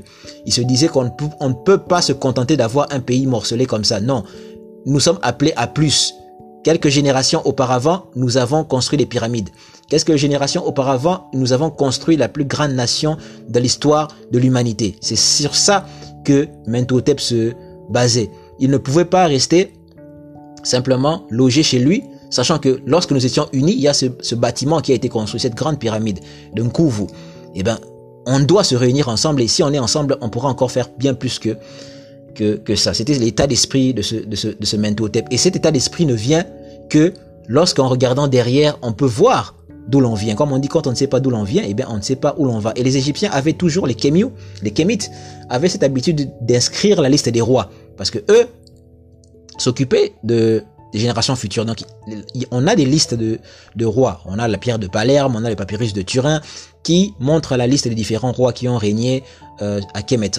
qu'on ne peut pas se contenter d'avoir un pays morcelé comme ça. Non. Nous sommes appelés à plus. Quelques générations auparavant, nous avons construit les pyramides. Quelques générations auparavant, nous avons construit la plus grande nation de l'histoire de l'humanité. C'est sur ça que Mentuhotep se basait. Il ne pouvait pas rester simplement logé chez lui, sachant que lorsque nous étions unis, il y a ce bâtiment qui a été construit, cette grande pyramide de Nkuvu. On doit se réunir ensemble et si on est ensemble, on pourra encore faire bien plus que ça. C'était l'état d'esprit de ce Mentuhotep. Et cet état d'esprit ne vient que lorsqu'en regardant derrière, on peut voir d'où l'on vient. Comme on dit, quand on ne sait pas d'où l'on vient, on ne sait pas où l'on va. Et les Égyptiens avaient toujours, les Kémites, avaient cette habitude d'inscrire la liste des rois. Parce que eux s'occupaient des générations futures. Donc, on a des listes de rois. On a la pierre de Palerme, on a le papyrus de Turin, qui montre la liste des différents rois qui ont régné à Kemet,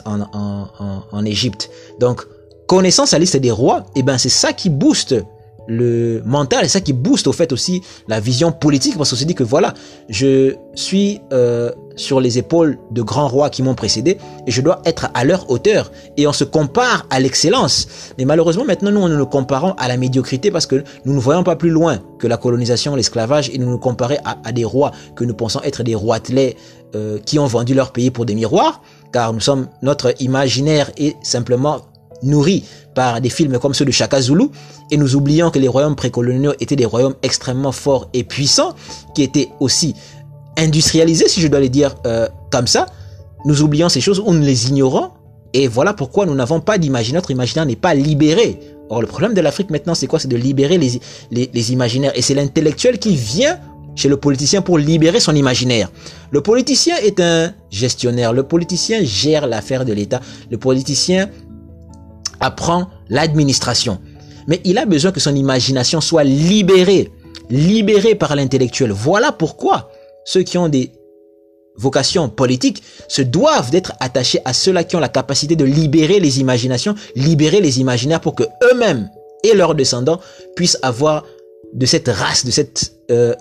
en Égypte. Donc, connaissant sa liste des rois, c'est ça qui booste le mental, c'est ça qui booste au fait aussi la vision politique, parce qu'on se dit que voilà, je suis sur les épaules de grands rois qui m'ont précédé et je dois être à leur hauteur et on se compare à l'excellence. Mais malheureusement maintenant nous nous comparons à la médiocrité parce que nous ne voyons pas plus loin que la colonisation, l'esclavage et nous nous comparons à des rois que nous pensons être des roitelets qui ont vendu leur pays pour des miroirs, car notre imaginaire est simplement nourri par des films comme ceux de Shaka Zulu et nous oublions que les royaumes précoloniaux étaient des royaumes extrêmement forts et puissants qui étaient aussi industrialisés, si je dois les dire comme ça. Nous oublions ces choses ou nous les ignorons et voilà pourquoi nous n'avons pas d'imaginaire, notre imaginaire n'est pas libéré. Or le problème de l'Afrique maintenant c'est quoi? C'est de libérer les imaginaires et c'est l'intellectuel qui vient chez le politicien pour libérer son imaginaire. Le politicien est un gestionnaire, le politicien gère l'affaire de l'État, le politicien apprend l'administration. Mais il a besoin que son imagination soit libérée par l'intellectuel. Voilà pourquoi ceux qui ont des vocations politiques se doivent d'être attachés à ceux-là qui ont la capacité de libérer les imaginations, libérer les imaginaires pour que eux-mêmes et leurs descendants puissent avoir de cette race, de cette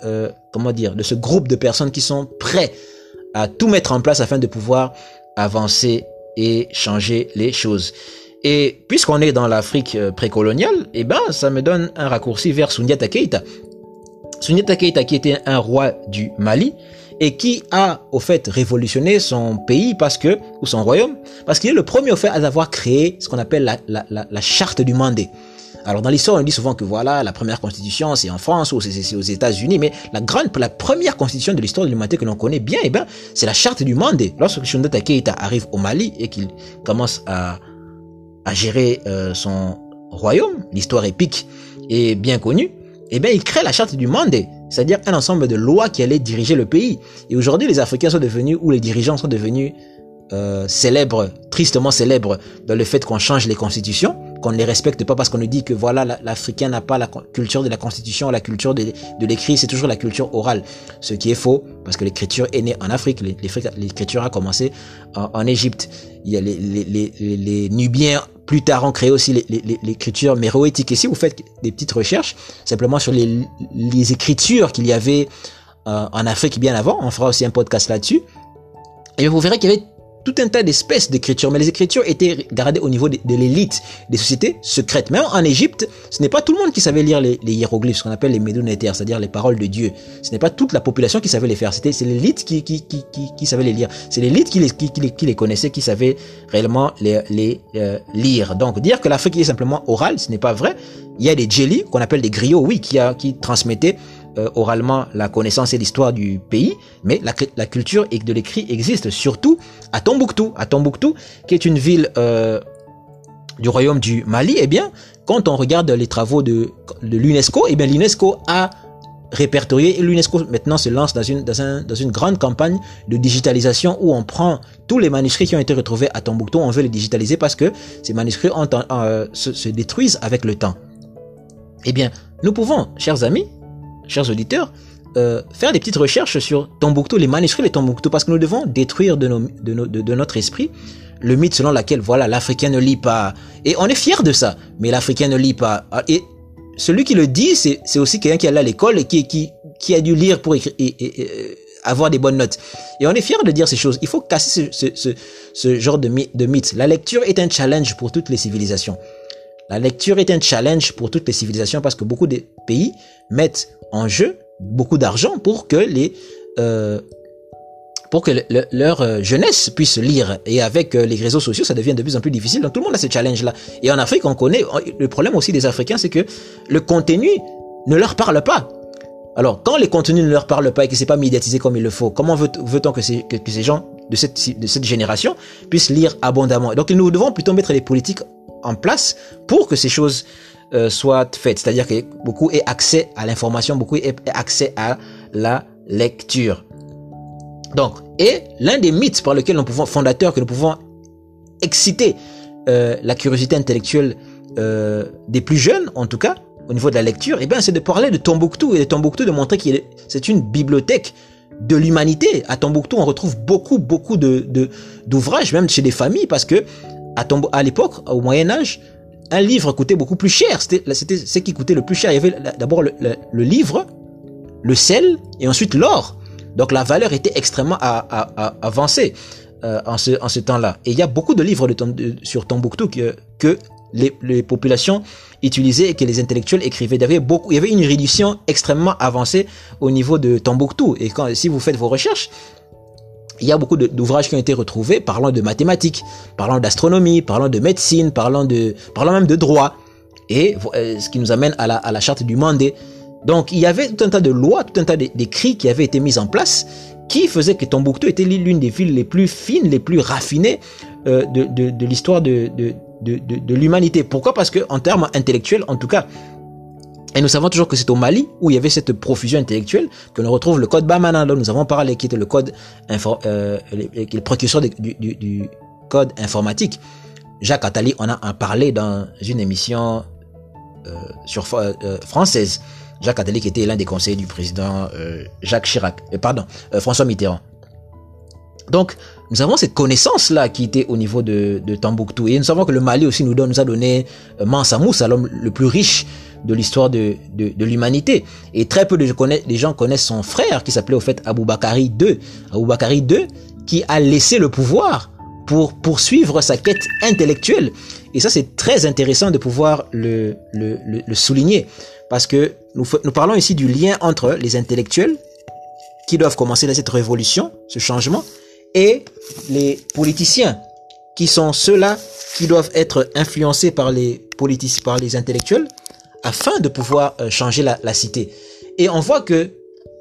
de ce groupe de personnes qui sont prêts à tout mettre en place afin de pouvoir avancer et changer les choses. Et puisqu'on est dans l'Afrique précoloniale, ça me donne un raccourci vers Soundiata Keita. Soundiata Keita qui était un roi du Mali et qui a au fait révolutionné son pays ou son royaume parce qu'il est le premier au fait à avoir créé ce qu'on appelle la charte du Mandé. Alors dans l'histoire on dit souvent que voilà la première constitution c'est en France ou c'est aux États-Unis, mais la première constitution de l'histoire de l'humanité que l'on connaît bien, c'est la charte du Mandé. Lorsque Soundiata Keita arrive au Mali et qu'il commence à gérer son royaume, l'histoire épique est bien connue, il crée la charte du Mandé, c'est-à-dire un ensemble de lois qui allaient diriger le pays. Et aujourd'hui, les Africains sont devenus, ou les dirigeants sont devenus célèbres, tristement célèbres, dans le fait qu'on change les constitutions, qu'on ne les respecte pas parce qu'on nous dit que voilà, l'Africain n'a pas la culture de la constitution, la culture de l'écrit, c'est toujours la culture orale. Ce qui est faux, parce que l'écriture est née en Afrique, l'écriture a commencé en Égypte. Il y a les Nubiens, plus tard, ont créé aussi l'écriture méroïtique. Et si vous faites des petites recherches, simplement sur les écritures qu'il y avait en Afrique bien avant, on fera aussi un podcast là-dessus, et vous verrez qu'il y avait tout un tas d'espèces d'écritures, mais les écritures étaient gardées au niveau de l'élite des sociétés secrètes. Même en Égypte, ce n'est pas tout le monde qui savait lire les hiéroglyphes, ce qu'on appelle les Médounétaires, c'est-à-dire les paroles de Dieu. Ce n'est pas toute la population qui savait les faire, c'est l'élite qui savait les lire. C'est l'élite qui les connaissait, qui savait réellement les lire. Donc, dire que l'Afrique est simplement orale, ce n'est pas vrai. Il y a des djeli, qu'on appelle des griots, oui, qui transmettaient oralement la connaissance et l'histoire du pays, mais la culture et de l'écrit existe surtout à Tombouctou. À Tombouctou, qui est une ville du royaume du Mali. Eh bien, quand on regarde les travaux de l'UNESCO, eh bien l'UNESCO a répertorié, et l'UNESCO maintenant se lance dans une grande campagne de digitalisation où on prend tous les manuscrits qui ont été retrouvés à Tombouctou, on veut les digitaliser parce que ces manuscrits se détruisent avec le temps. Eh bien, nous pouvons, chers amis, chers auditeurs, faire des petites recherches sur Tombouctou, les manuscrits de Tombouctou, parce que nous devons détruire de notre esprit le mythe selon lequel, voilà, l'Africain ne lit pas. Et on est fier de ça, mais l'Africain ne lit pas. Et celui qui le dit, c'est aussi quelqu'un qui est allé à l'école et qui a dû lire pour écrire, avoir des bonnes notes. Et on est fier de dire ces choses. Il faut casser ce genre de mythe. La lecture est un challenge pour toutes les civilisations. La lecture est un challenge pour toutes les civilisations parce que beaucoup de pays mettent en jeu beaucoup d'argent pour que leur jeunesse puisse lire. Et avec les réseaux sociaux, ça devient de plus en plus difficile. Donc tout le monde a ce challenge-là. Et en Afrique, on connaît le problème aussi des Africains, c'est que le contenu ne leur parle pas. Alors, quand les contenus ne leur parlent pas et que c'est pas médiatisé comme il le faut, comment veut-on que ces gens de cette génération puissent lire abondamment? Donc, nous devons plutôt mettre les politiques en place pour que ces choses soient faites. C'est-à-dire que beaucoup aient accès à l'information, beaucoup aient accès à la lecture. Donc, et l'un des mythes par lequel fondateurs que nous pouvons exciter la curiosité intellectuelle des plus jeunes, en tout cas, au niveau de la lecture, eh bien, c'est de parler de Tombouctou et de Tombouctou, de montrer que c'est une bibliothèque de l'humanité. À Tombouctou, on retrouve beaucoup d'ouvrages, même chez des familles, parce que à l'époque, au Moyen-Âge, un livre coûtait beaucoup plus cher. C'était ce qui coûtait le plus cher. Il y avait d'abord le livre, le sel et ensuite l'or. Donc la valeur était extrêmement avancée en ce temps-là. Et il y a beaucoup de livres sur Tombouctou que les populations utilisaient et que les intellectuels écrivaient. Il y avait une érudition extrêmement avancée au niveau de Tombouctou. Et si vous faites vos recherches, il y a beaucoup d'ouvrages qui ont été retrouvés parlant de mathématiques, parlant d'astronomie, parlant de médecine, parlant même de droit. Et ce qui nous amène à la charte du Mandé. Donc, il y avait tout un tas de lois, tout un tas d'écrits qui avaient été mis en place qui faisaient que Tombouctou était l'une des villes les plus fines, les plus raffinées de l'histoire de l'humanité. Pourquoi? Parce que en termes intellectuels, en tout cas, et nous savons toujours que c'est au Mali où il y avait cette profusion intellectuelle que l'on retrouve le code Bamana, dont nous avons parlé, qui était le code le précurseur du code informatique. Jacques Attali en a parlé dans une émission française. Jacques Attali qui était l'un des conseillers du président François Mitterrand. Donc, nous avons cette connaissance-là qui était au niveau de Tombouctou. Et nous savons que le Mali aussi nous a donné Mansa Moussa, l'homme le plus riche de l'histoire de l'humanité. Et très peu de gens connaissent son frère qui s'appelait au fait Aboubakari II. Aboubakari II qui a laissé le pouvoir pour poursuivre sa quête intellectuelle. Et ça, c'est très intéressant de pouvoir le souligner. Parce que nous parlons ici du lien entre les intellectuels qui doivent commencer cette révolution, ce changement, et les politiciens qui sont ceux-là qui doivent être influencés par les intellectuels afin de pouvoir changer la cité. Et on voit que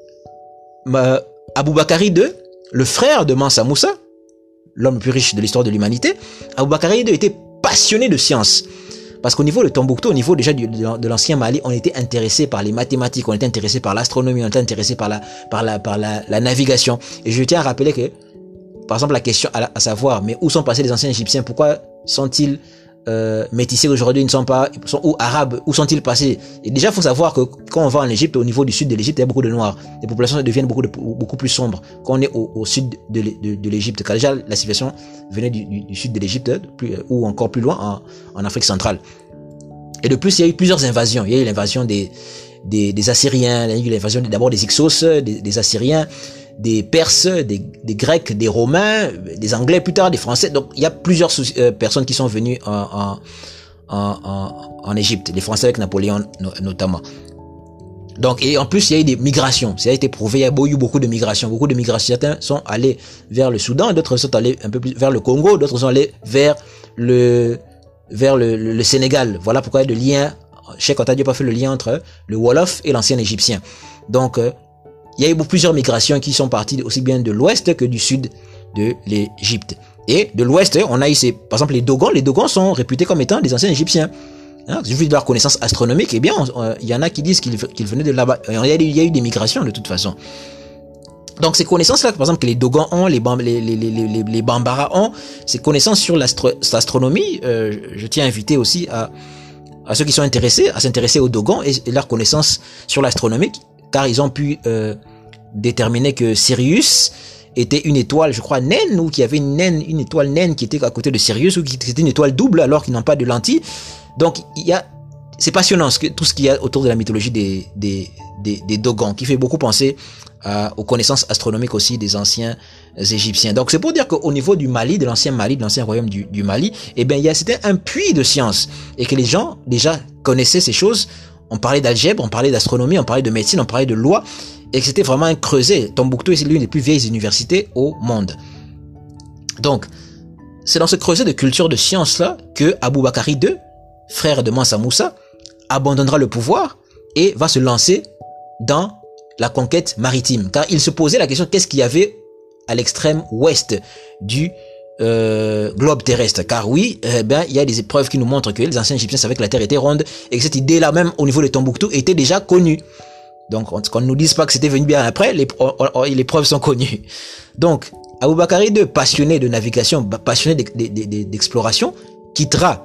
Aboubakari II, le frère de Mansa Moussa, l'homme le plus riche de l'histoire de l'humanité, Aboubakari II était passionné de science. Parce qu'au niveau de Tombouctou, au niveau déjà de l'ancien Mali, on était intéressé par les mathématiques, on était intéressé par l'astronomie, on était intéressé par la navigation. Et je tiens à rappeler que, par exemple, la question à savoir, mais où sont passés les anciens Égyptiens? Pourquoi sont-ils métissés aujourd'hui? Ils sont où arabes? Où sont-ils passés? Et déjà, il faut savoir que quand on va en Égypte, au niveau du sud de l'Égypte, il y a beaucoup de noirs. Les populations deviennent beaucoup plus sombres quand on est au sud de l'Égypte. Car déjà, la civilisation venait du sud de l'Égypte, ou encore plus loin, en Afrique centrale. Et de plus, il y a eu plusieurs invasions. Il y a eu l'invasion des Assyriens, il y a eu l'invasion d'abord des Hyksos, des Assyriens, des Perses, des Grecs, des Romains, des Anglais plus tard, des Français. Donc il y a plusieurs personnes qui sont venues en Égypte, les Français avec Napoléon notamment. Donc, et en plus, il y a eu des migrations. Ça a été prouvé, il y a eu beaucoup de migrations. Beaucoup de migrations. Certains sont allés vers le Soudan, d'autres sont allés un peu plus vers le Congo, d'autres sont allés vers le Sénégal. Voilà pourquoi il y a le lien. Cheikh Anta Diop a fait le lien entre le Wolof et l'ancien égyptien. Donc, il y a eu plusieurs migrations qui sont parties aussi bien de l'ouest que du sud de l'Égypte. Et de l'ouest, on a eu par exemple les Dogons. Les Dogons sont réputés comme étant des anciens égyptiens. Vu de leur connaissance astronomique, eh bien, il y en a qui disent qu'ils venaient de là-bas. Il y a eu des migrations de toute façon. Donc ces connaissances-là, par exemple, que les Dogons ont, les Bambara ont, ces connaissances sur l'astronomie, je tiens à inviter aussi à ceux qui sont intéressés, à s'intéresser aux Dogons et leur connaissance sur l'astronomie, car ils ont pu déterminer que Sirius était une étoile, je crois, naine, ou qu'il y avait une étoile naine qui était à côté de Sirius, ou qui était une étoile double alors qu'ils n'ont pas de lentilles. Donc, c'est passionnant tout ce qu'il y a autour de la mythologie des Dogons, qui fait beaucoup penser aux connaissances astronomiques aussi des anciens Égyptiens. Donc, c'est pour dire qu'au niveau du Mali, de l'ancien royaume du Mali, eh bien, c'était un puits de science, et que les gens déjà connaissaient ces choses. On parlait d'algèbre, on parlait d'astronomie, on parlait de médecine, on parlait de loi, et que c'était vraiment un creuset. Tombouctou est l'une des plus vieilles universités au monde. Donc, c'est dans ce creuset de culture de science-là que Aboubakari II, frère de Mansa Moussa, abandonnera le pouvoir et va se lancer dans la conquête maritime. Car il se posait la question, qu'est-ce qu'il y avait à l'extrême ouest du globe terrestre? Car oui, il y a des épreuves qui nous montrent que les anciens Égyptiens savaient que la Terre était ronde et que cette idée-là même au niveau de Tombouctou était déjà connue. Donc qu'on ne nous dise pas que c'était venu bien après, les preuves sont connues. Donc Aboubakari II, passionné de navigation, passionné d'exploration, quittera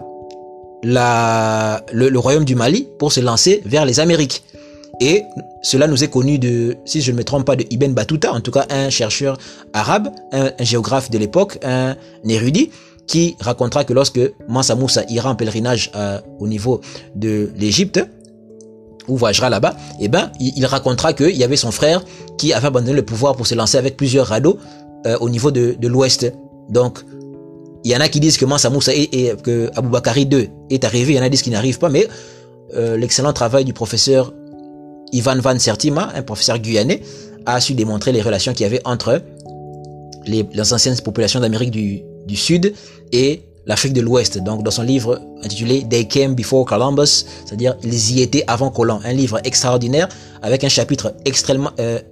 le royaume du Mali pour se lancer vers les Amériques. Et cela nous est connu si je ne me trompe pas, de Ibn Battuta, en tout cas un chercheur arabe, un géographe de l'époque, un érudit, qui racontera que lorsque Mansa Moussa ira en pèlerinage au niveau de l'Égypte, ou voyagera là-bas, il racontera qu'il y avait son frère qui avait abandonné le pouvoir pour se lancer avec plusieurs radeaux au niveau de l'ouest. Donc, il y en a qui disent que Mansa Moussa et que Aboubakari II est arrivé, il y en a qui disent qu'il n'arrive pas, mais l'excellent travail du professeur Ivan Van Sertima, un professeur guyanais, a su démontrer les relations qu'il y avait entre les anciennes populations d'Amérique du Sud et l'Afrique de l'Ouest. Donc dans son livre intitulé They Came Before Columbus, c'est-à-dire ils y étaient avant Colomb, un livre extraordinaire avec un chapitre extrêmement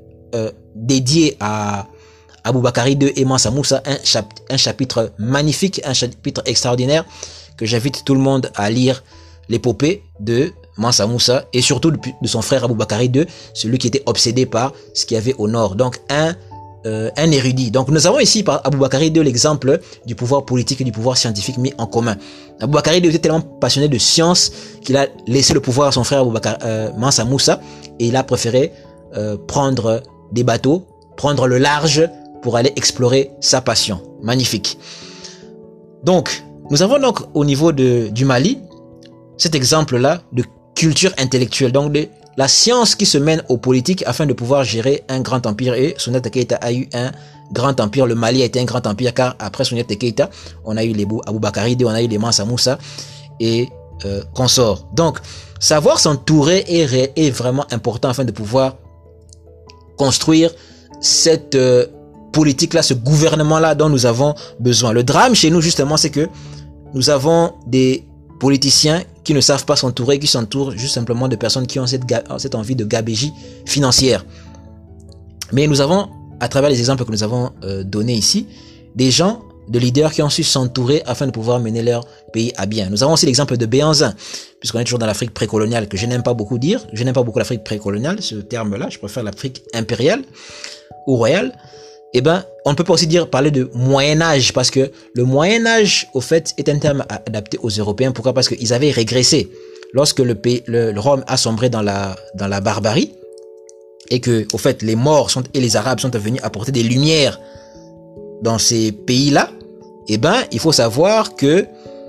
dédié à Aboubakari II et Mansa Moussa, un chapitre magnifique, un chapitre extraordinaire que j'invite tout le monde à lire, l'épopée de Mansa Moussa et surtout de son frère Aboubakari II, celui qui était obsédé par ce qu'il y avait au nord. Donc un érudit. Donc nous avons ici par Aboubakari II l'exemple du pouvoir politique et du pouvoir scientifique mis en commun. Aboubakari II était tellement passionné de science qu'il a laissé le pouvoir à son frère Mansa Moussa et il a préféré prendre des bateaux, prendre le large pour aller explorer sa passion. Magnifique. Donc, nous avons donc au niveau du Mali cet exemple-là de culture intellectuelle, donc de la science qui se mène aux politiques afin de pouvoir gérer un grand empire. Et Souniata Keita a eu un grand empire, le Mali a été un grand empire, car après Souniata Keita, on a eu les Aboubakari II, on a eu les Mansa Moussa et consorts. Donc, savoir s'entourer est vraiment important afin de pouvoir construire cette politique-là, ce gouvernement-là dont nous avons besoin. Le drame chez nous, justement, c'est que nous avons des politiciens qui ne savent pas s'entourer, qui s'entourent juste simplement de personnes qui ont cette envie de gabégie financière. Mais nous avons, à travers les exemples que nous avons donnés ici, des gens, de leaders qui ont su s'entourer afin de pouvoir mener leur pays à bien. Nous avons aussi l'exemple de Béhanzin, puisqu'on est toujours dans l'Afrique précoloniale, que je n'aime pas beaucoup dire. Je n'aime pas beaucoup l'Afrique précoloniale, ce terme-là. Je préfère l'Afrique impériale ou royale. On ne peut pas aussi parler de Moyen-Âge, parce que le Moyen-Âge, au fait, est un terme adapté aux Européens. Pourquoi? Parce qu'ils avaient régressé. Lorsque le Rome a sombré dans la barbarie, et que, au fait, les Maures et les Arabes sont venus apporter des lumières dans ces pays-là, il faut savoir que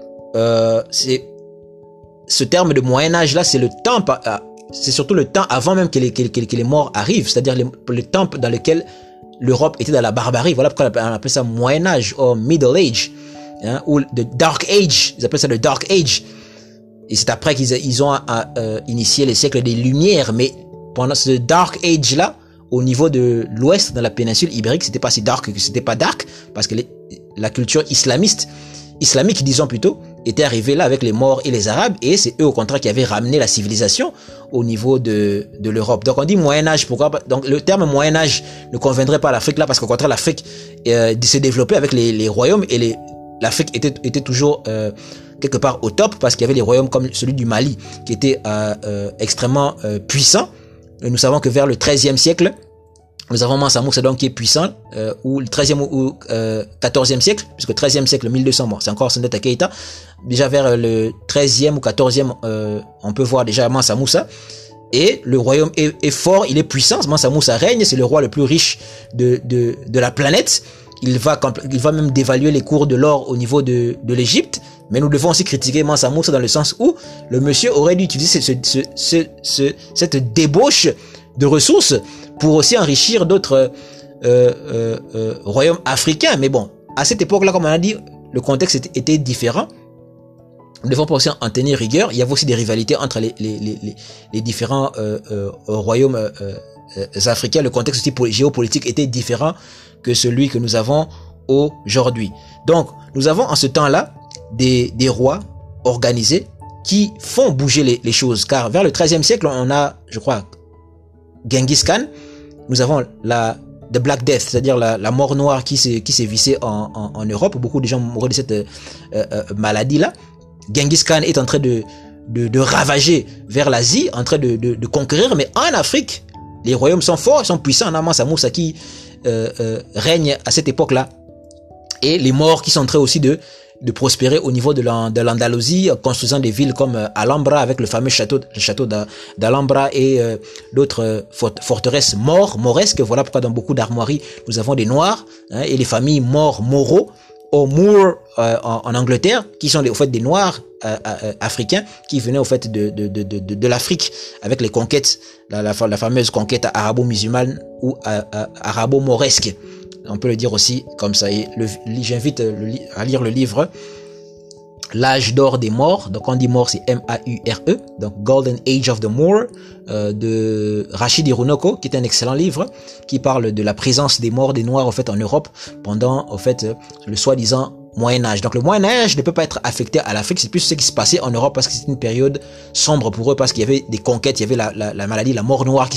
ce terme de Moyen-Âge-là, c'est le temps, c'est surtout le temps avant même que les Maures arrivent, c'est-à-dire le temps dans lequel l'Europe était dans la barbarie. Voilà pourquoi on appelle ça Moyen Âge ou Middle Age, hein, ou the Dark Age. Ils appellent ça le Dark Age. Et c'est après qu'ils ont initié les siècles des Lumières. Mais pendant ce Dark Age là, au niveau de l'Ouest, dans la péninsule ibérique, c'était pas si dark, c'était pas dark, parce que la culture islamique, disons plutôt, était arrivée là avec les Maures et les Arabes, et c'est eux au contraire qui avaient ramené la civilisation au niveau de l'Europe. Donc on dit Moyen Âge, pourquoi? Donc le terme Moyen Âge ne conviendrait pas à l'Afrique là, parce qu'au contraire l'Afrique s'est développée avec les royaumes, et l'Afrique était toujours quelque part au top, parce qu'il y avait les royaumes comme celui du Mali qui était extrêmement puissant. Et nous savons que vers le XIIIe siècle, nous avons Mansa Moussa donc qui est puissant, ou le 13e ou 14e siècle, puisque 13e siècle, 1200 morts, c'est encore Sendeta Keita. Déjà vers le 13e ou 14e, on peut voir déjà Mansa Moussa. Et le royaume est fort, il est puissant. Mansa Moussa règne, c'est le roi le plus riche de la planète. Il va même dévaluer les cours de l'or au niveau de l'Égypte. Mais nous devons aussi critiquer Mansa Moussa dans le sens où le monsieur aurait dû utiliser cette débauche de ressources pour aussi enrichir d'autres royaumes africains. Mais bon, à cette époque-là, comme on a dit, le contexte était différent. Nous devons pas aussi en tenir rigueur. Il y avait aussi des rivalités entre les différents royaumes africains. Le contexte aussi géopolitique était différent que celui que nous avons aujourd'hui. Donc, nous avons en ce temps-là des rois organisés qui font bouger les choses. Car vers le XIIIe siècle, on a, je crois, Genghis Khan. Nous avons the Black Death, c'est-à-dire la mort noire qui s'est vissée en Europe. Beaucoup de gens mouraient de cette maladie-là. Genghis Khan est en train de ravager vers l'Asie, en train de conquérir. Mais en Afrique, les royaumes sont forts, ils sont puissants. On a Mansa Moussa qui règne à cette époque-là. Et les morts qui sont en train aussi de prospérer au niveau de l'Andalousie, construisant des villes comme Alhambra avec le fameux château d'Alhambra et d'autres forteresses mauresques. Voilà pourquoi dans beaucoup d'armoiries nous avons des noirs, hein, et les familles Moro ou Moor en Angleterre, qui sont au fait des noirs africains qui venaient au fait de l'Afrique avec les conquêtes, la fameuse conquête arabo-musulmane ou arabo-mauresque. On peut le dire aussi comme ça. Et j'invite à lire le livre L'âge d'or des morts. Donc on dit mort, c'est M-A-U-R-E. Donc Golden Age of the Moor de Rachid Irunoko, qui est un excellent livre qui parle de la présence des morts des noirs au fait en Europe pendant au fait le soi-disant Moyen Âge. Donc le Moyen Âge ne peut pas être affecté à l'Afrique, c'est plus ce qui se passait en Europe parce que c'est une période sombre pour eux, parce qu'il y avait des conquêtes, il y avait la maladie, la mort noire qui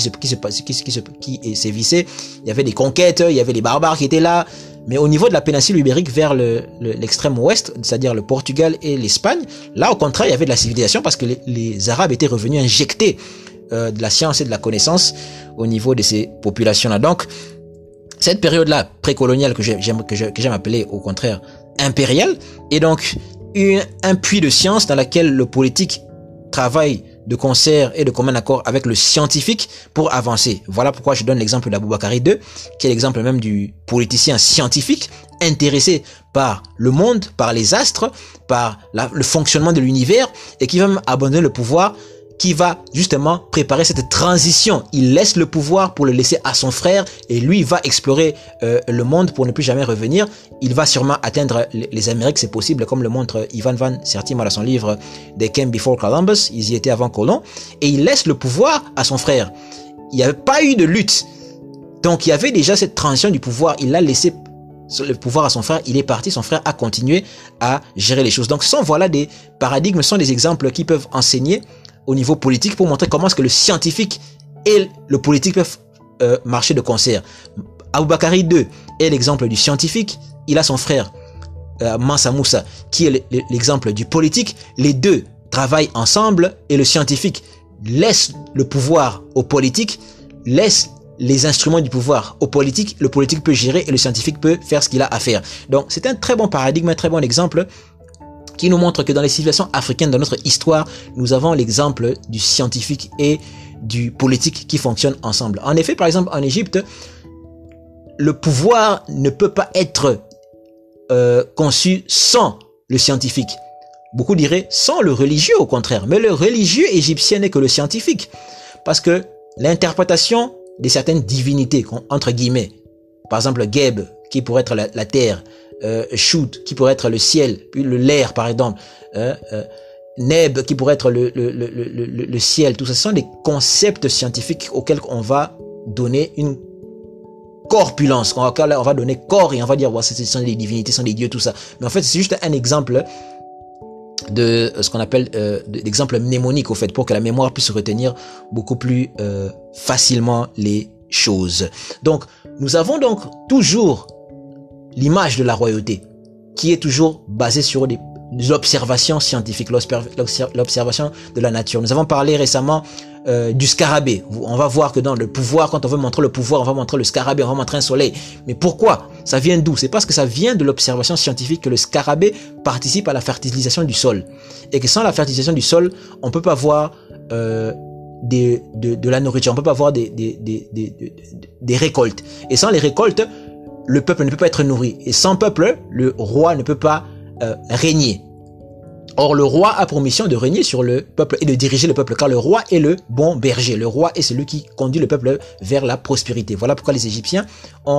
sévissait, il y avait des conquêtes, il y avait les barbares qui étaient là. Mais au niveau de la péninsule ibérique vers l'extrême ouest, c'est-à-dire le Portugal et l'Espagne, là au contraire il y avait de la civilisation parce que les Arabes étaient revenus injecter de la science et de la connaissance au niveau de ces populations-là. Donc cette période-là précoloniale que j'aime appeler au contraire impériale est donc un puits de science dans laquelle le politique travaille de concert et de commun accord avec le scientifique pour avancer. Voilà pourquoi je donne l'exemple d'Aboubakari II, qui est l'exemple même du politicien scientifique intéressé par le monde, par les astres, par le fonctionnement de l'univers, et qui va même abandonner le pouvoir, qui va justement préparer cette transition. Il laisse le pouvoir pour le laisser à son frère et lui va explorer le monde pour ne plus jamais revenir. Il va sûrement atteindre les Amériques, c'est possible, comme le montre Ivan Van Sertima dans son livre They Came Before Columbus, ils y étaient avant Colomb, et il laisse le pouvoir à son frère. Il n'y avait pas eu de lutte. Donc il y avait déjà cette transition du pouvoir, il a laissé le pouvoir à son frère, il est parti, son frère a continué à gérer les choses. Donc ce sont voilà des paradigmes, ce sont des exemples qui peuvent enseigner au niveau politique pour montrer comment est-ce que le scientifique et le politique peuvent marcher de concert. Aboubakari II est l'exemple du scientifique, il a son frère Mansa Moussa qui est l'exemple du politique. Les deux travaillent ensemble et le scientifique laisse le pouvoir au politique, laisse les instruments du pouvoir au politique, le politique peut gérer et le scientifique peut faire ce qu'il a à faire. Donc c'est un très bon paradigme, un très bon exemple qui nous montre que dans les civilisations africaines, dans notre histoire, nous avons l'exemple du scientifique et du politique qui fonctionnent ensemble. En effet, par exemple, en Égypte, le pouvoir ne peut pas être conçu sans le scientifique. Beaucoup diraient sans le religieux, au contraire. Mais le religieux égyptien n'est que le scientifique. Parce que l'interprétation de certaines divinités, entre guillemets, par exemple Geb, qui pourrait être la terre, Shut, qui pourrait être le ciel, puis l'air, par exemple, Neb, qui pourrait être le ciel. Tout ça, ce sont des concepts scientifiques auxquels on va donner une corpulence, on va donner corps et on va dire, ouais, ce sont des divinités, ce sont des dieux, tout ça. Mais en fait, c'est juste un exemple de ce qu'on appelle d'exemple mnémonique, au fait, pour que la mémoire puisse retenir beaucoup plus facilement les choses. Donc, nous avons donc toujours l'image de la royauté, qui est toujours basée sur l'observation scientifique, l'observation de la nature. Nous avons parlé récemment du scarabée. On va voir que dans le pouvoir, quand on veut montrer le pouvoir, on va montrer le scarabée, on va montrer un soleil. Mais pourquoi? Ça vient d'où? C'est parce que ça vient de l'observation scientifique que le scarabée participe à la fertilisation du sol. Et que sans la fertilisation du sol, on peut pas voir de la nourriture, on peut pas avoir des récoltes. Et sans les récoltes, le peuple ne peut pas être nourri. Et sans peuple, le roi ne peut pas régner. Or, le roi a pour mission de régner sur le peuple et de diriger le peuple, car le roi est le bon berger. Le roi est celui qui conduit le peuple vers la prospérité. Voilà pourquoi les Égyptiens ont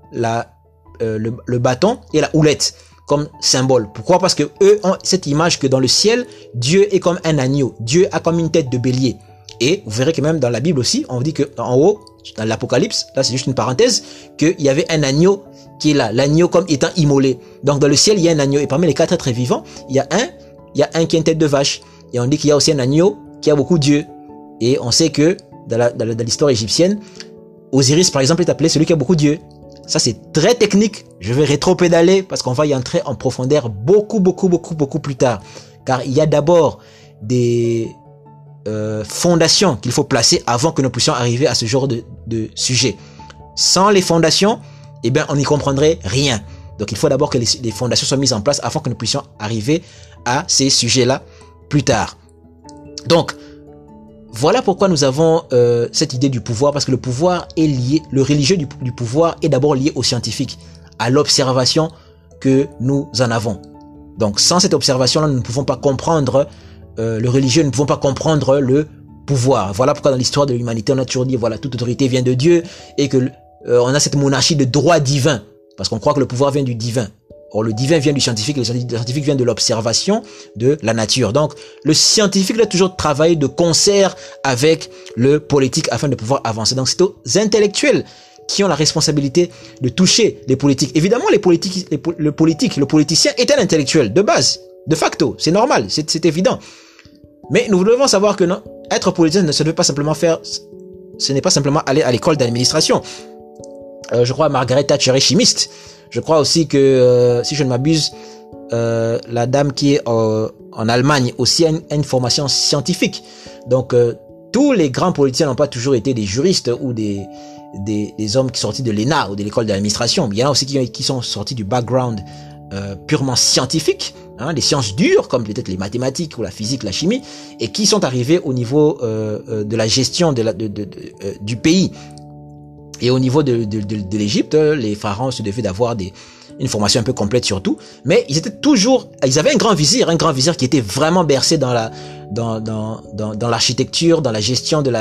le bâton et la houlette comme symbole. Pourquoi? Parce que eux ont cette image que dans le ciel, Dieu est comme un agneau. Dieu a comme une tête de bélier. Et vous verrez que même dans la Bible aussi, on dit que en haut, dans l'Apocalypse, là c'est juste une parenthèse, qu'il y avait un agneau qui est là, l'agneau comme étant immolé. Donc dans le ciel, il y a un agneau. Et parmi les 4 êtres vivants, il y a un qui a une tête de vache. Et on dit qu'il y a aussi un agneau qui a beaucoup d'yeux. Et on sait que dans l'histoire égyptienne, Osiris par exemple est appelé celui qui a beaucoup d'yeux. Ça c'est très technique. Je vais rétro-pédaler parce qu'on va y entrer en profondeur beaucoup plus tard. Car il y a d'abord des fondations qu'il faut placer avant que nous puissions arriver à ce genre de sujet. Sans les fondations, eh bien, on n'y comprendrait rien. Donc, il faut d'abord que les fondations soient mises en place avant que nous puissions arriver à ces sujets-là plus tard. Donc, voilà pourquoi nous avons cette idée du pouvoir, parce que le pouvoir est lié, le religieux du pouvoir est d'abord lié au scientifique, à l'observation que nous en avons. Donc, sans cette observation-là, nous ne pouvons pas comprendre le religieux, ne pouvons pas comprendre le pouvoir. Voilà pourquoi dans l'histoire de l'humanité, on a toujours dit, voilà, toute autorité vient de Dieu et que on a cette monarchie de droit divin, parce qu'on croit que le pouvoir vient du divin. Or, le divin vient du scientifique, et le scientifique vient de l'observation de la nature. Donc, le scientifique doit toujours travailler de concert avec le politique afin de pouvoir avancer. Donc, c'est aux intellectuels qui ont la responsabilité de toucher les politiques. Évidemment, le politicien est un intellectuel de base, de facto, c'est normal, c'est évident. Mais nous devons savoir que non, être politicien ce n'est pas simplement aller à l'école d'administration. Je crois Margaret Thatcher est chimiste. Je crois aussi que, si je ne m'abuse, la dame qui est en Allemagne aussi a une formation scientifique. Donc, tous les grands politiciens n'ont pas toujours été des juristes ou des hommes qui sont sortis de l'ENA ou de l'école d'administration. Il y en a aussi qui sont sortis du background purement scientifique, des sciences dures comme peut-être les mathématiques ou la physique, la chimie, et qui sont arrivés au niveau de la gestion du pays. Et au niveau de l'Égypte, les pharaons se devaient d'avoir une formation un peu complète sur tout, mais ils avaient un grand vizir qui était vraiment bercé dans l'architecture, dans la gestion de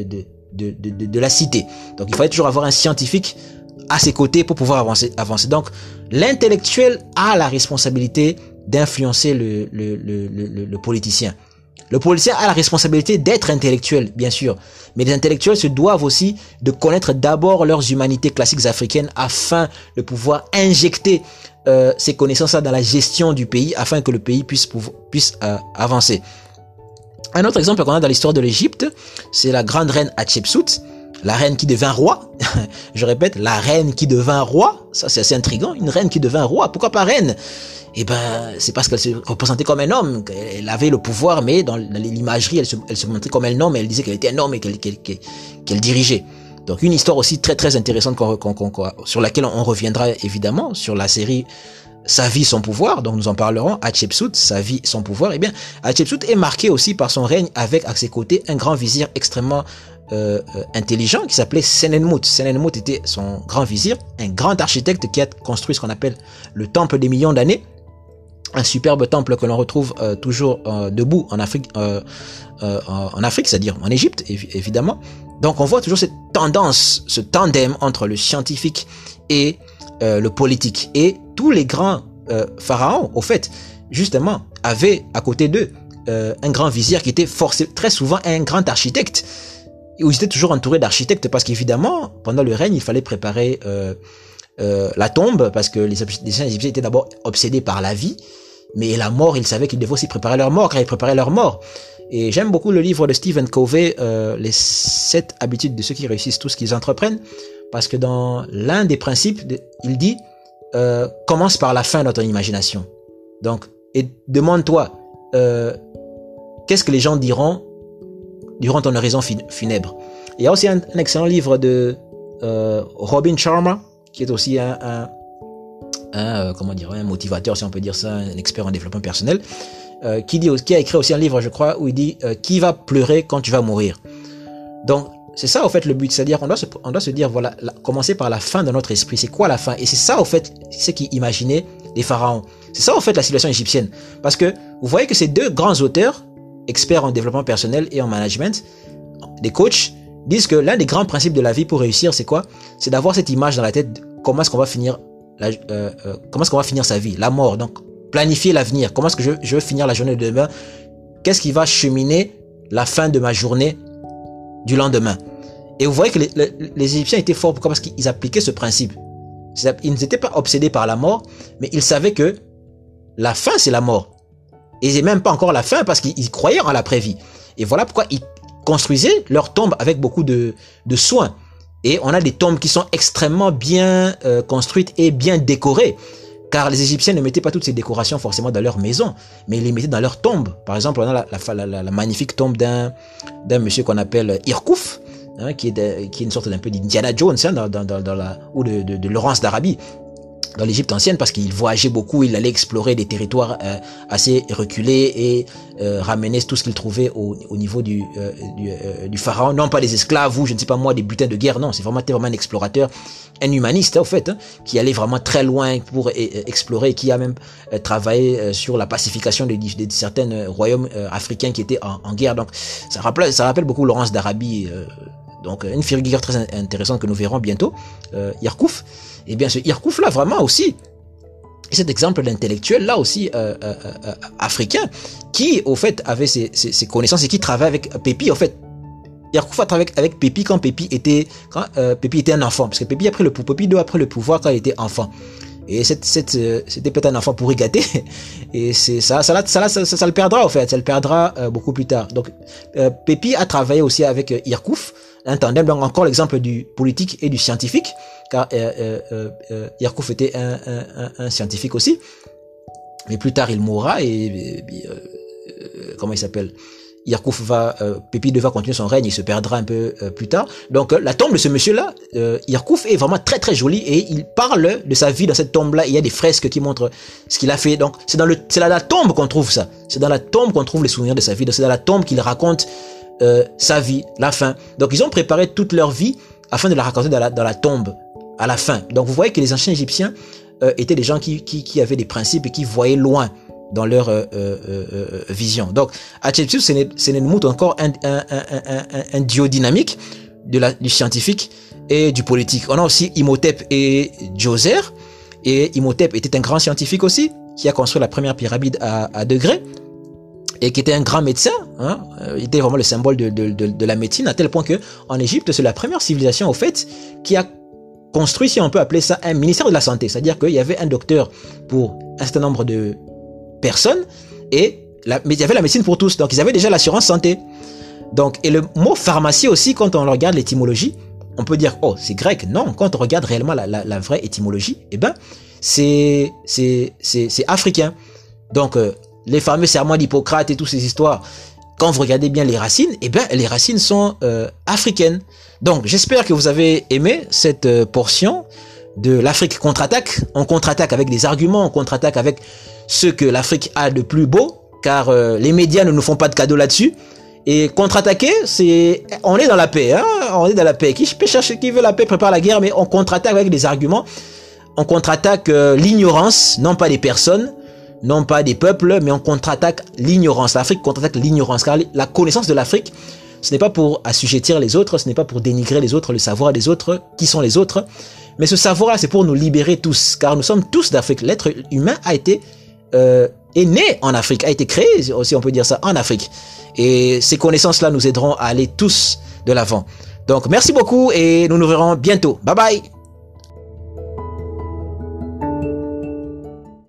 la cité. Donc il fallait toujours avoir un scientifique à ses côtés pour pouvoir avancer. Donc l'intellectuel a la responsabilité d'influencer le politicien. Le politicien a la responsabilité d'être intellectuel, bien sûr. Mais les intellectuels se doivent aussi de connaître d'abord leurs humanités classiques africaines afin de pouvoir injecter ces connaissances-là dans la gestion du pays afin que le pays puisse avancer. Un autre exemple qu'on a dans l'histoire de l'Égypte, c'est la grande reine Hatshepsut, la reine qui devint roi. Je répète, la reine qui devint roi. Ça, c'est assez intriguant. Une reine qui devint roi. Pourquoi pas reine? Eh ben, c'est parce qu'elle se représentait comme un homme. Elle avait le pouvoir, mais dans l'imagerie, elle se montrait comme un homme. Elle disait qu'elle était un homme et qu'elle dirigeait. Donc, une histoire aussi très, très intéressante sur laquelle on reviendra évidemment sur la série Sa vie, son pouvoir. Donc, nous en parlerons. Hatshepsut, sa vie, son pouvoir. Eh bien, Hatshepsut est marquée aussi par son règne avec à ses côtés un grand vizir extrêmement intelligent qui s'appelait Senenmut. Senenmut était son grand vizir, un grand architecte qui a construit ce qu'on appelle le temple des millions d'années. un superbe temple que l'on retrouve toujours debout en Afrique, c'est-à-dire en Égypte, évidemment. Donc on voit toujours cette tendance, ce tandem entre le scientifique et le politique. Et tous les grands pharaons, au fait, justement, avaient à côté d'eux un grand vizir qui était très souvent un grand architecte. Où ils étaient toujours entourés d'architectes parce qu'évidemment, pendant le règne, il fallait préparer la tombe parce que les anciens Égyptiens étaient d'abord obsédés par la vie, mais la mort, ils savaient qu'ils devaient aussi préparer leur mort car ils préparaient leur mort. Et j'aime beaucoup le livre de Stephen Covey, les 7 habitudes de ceux qui réussissent tout ce qu'ils entreprennent, parce que dans l'un des principes, il dit commence par la fin dans ton imagination. Donc, et demande-toi qu'est-ce que les gens diront durant ton horizon funèbre. Il y a aussi un excellent livre de Robin Sharma, qui est aussi comment dire, un motivateur, si on peut dire ça, un expert en développement personnel, qui a écrit aussi un livre, je crois, où il dit qui va pleurer quand tu vas mourir. Donc c'est ça au fait le but, c'est-à-dire on doit se dire voilà, commencer par la fin de notre esprit. C'est quoi la fin? Et c'est ça au fait ce qui imaginait les pharaons. C'est ça au fait la civilisation égyptienne, parce que vous voyez que ces deux grands auteurs, experts en développement personnel et en management, des coachs, disent que l'un des grands principes de la vie pour réussir, c'est quoi? C'est d'avoir cette image dans la tête de comment est-ce qu'on va finir sa vie, la mort. Donc planifier l'avenir. Comment est-ce que je veux finir la journée de demain? Qu'est-ce qui va cheminer la fin de ma journée du lendemain? Et vous voyez que les Égyptiens étaient forts. Pourquoi? Parce qu'ils appliquaient ce principe. Ils n'étaient pas obsédés par la mort, mais ils savaient que la fin, c'est la mort. Et c'est même pas encore la fin parce qu'ils croyaient en l'après-vie. Et voilà pourquoi ils construisaient leurs tombes avec beaucoup de soin. Et on a des tombes qui sont extrêmement bien construites et bien décorées. Car les Égyptiens ne mettaient pas toutes ces décorations forcément dans leur maison, mais ils les mettaient dans leur tombe. Par exemple, on a la magnifique tombe d'un monsieur qu'on appelle Irkouf, hein, qui est une sorte d'un peu d'Indiana Jones, hein, ou de Laurence d'Arabie, dans l'Égypte ancienne, parce qu'il voyageait beaucoup, il allait explorer des territoires assez reculés et ramener tout ce qu'il trouvait au niveau du pharaon, non pas des esclaves ou je ne sais pas moi des butins de guerre, non, c'est vraiment un explorateur, un humaniste, hein, au fait, hein, qui allait vraiment très loin pour explorer, qui a même travaillé sur la pacification de certains royaumes africains qui étaient en guerre. Donc ça rappelle beaucoup Laurence d'Arabie, donc une figure très intéressante que nous verrons bientôt, Irkouf. Et bien ce Irkouf là vraiment aussi, cet exemple d'intellectuel là aussi africain, qui au fait avait ses connaissances et qui travaillait avec Pépi. En fait, Irkouf a travaillé avec Pépi quand Pépi était un enfant, parce que Pépi doit après le pouvoir quand il était enfant. Et c'était peut-être un enfant pourri gâté, et c'est ça le perdra en fait, ça le perdra beaucoup plus tard. Donc Pépi a travaillé aussi avec Irkouf, un tandem, donc encore l'exemple du politique et du scientifique, car Irkouf était un scientifique aussi, mais plus tard il mourra et comment il s'appelle? Irkouf Pépi va continuer son règne, il se perdra un peu plus tard. Donc la tombe de ce monsieur-là, Irkouf, est vraiment très très jolie et il parle de sa vie dans cette tombe-là. Il y a des fresques qui montrent ce qu'il a fait. Donc c'est dans la tombe qu'on trouve ça. C'est dans la tombe qu'on trouve les souvenirs de sa vie. Donc c'est dans la tombe qu'il raconte sa vie, la fin. Donc ils ont préparé toute leur vie afin de la raconter dans la tombe à la fin. Donc vous voyez que les anciens Égyptiens étaient des gens qui avaient des principes et qui voyaient loin dans leur vision. Donc Hatshepsut, c'est Nmut, encore un duo dynamique du scientifique et du politique. On a aussi Imhotep et Djoser, et Imhotep était un grand scientifique aussi, qui a construit la première pyramide à degrés, et qui était un grand médecin, hein. Il était vraiment le symbole de la médecine, à tel point que en Égypte, c'est la première civilisation au fait qui a construit, si on peut appeler ça, un ministère de la santé. C'est-à-dire qu'il y avait un docteur pour un certain nombre de personnes, mais il y avait la médecine pour tous, donc ils avaient déjà l'assurance santé. Donc, et le mot pharmacie aussi, quand on regarde l'étymologie, on peut dire oh c'est grec. Non, quand on regarde réellement la vraie étymologie, eh ben c'est africain. Donc les fameux serments d'Hippocrate et toutes ces histoires, quand vous regardez bien les racines, eh ben les racines sont africaines. Donc j'espère que vous avez aimé cette portion de l'Afrique contre-attaque. On contre-attaque avec des arguments, on contre-attaque avec ce que l'Afrique a de plus beau, car les médias ne nous font pas de cadeaux là-dessus. Et contre-attaquer, on est dans la paix, hein, on est dans la paix. Qui veut la paix prépare la guerre, mais on contre-attaque avec des arguments. On contre-attaque l'ignorance, non pas des personnes, non pas des peuples, mais on contre-attaque l'ignorance. L'Afrique contre-attaque l'ignorance, car la connaissance de l'Afrique, ce n'est pas pour assujettir les autres, ce n'est pas pour dénigrer les autres, le savoir des autres, qui sont les autres, mais ce savoir-là, c'est pour nous libérer tous, car nous sommes tous d'Afrique. L'être humain a été est né en Afrique, a été créé, aussi on peut dire ça, en Afrique. Et ces connaissances-là nous aideront à aller tous de l'avant. Donc merci beaucoup et nous nous verrons bientôt. Bye bye.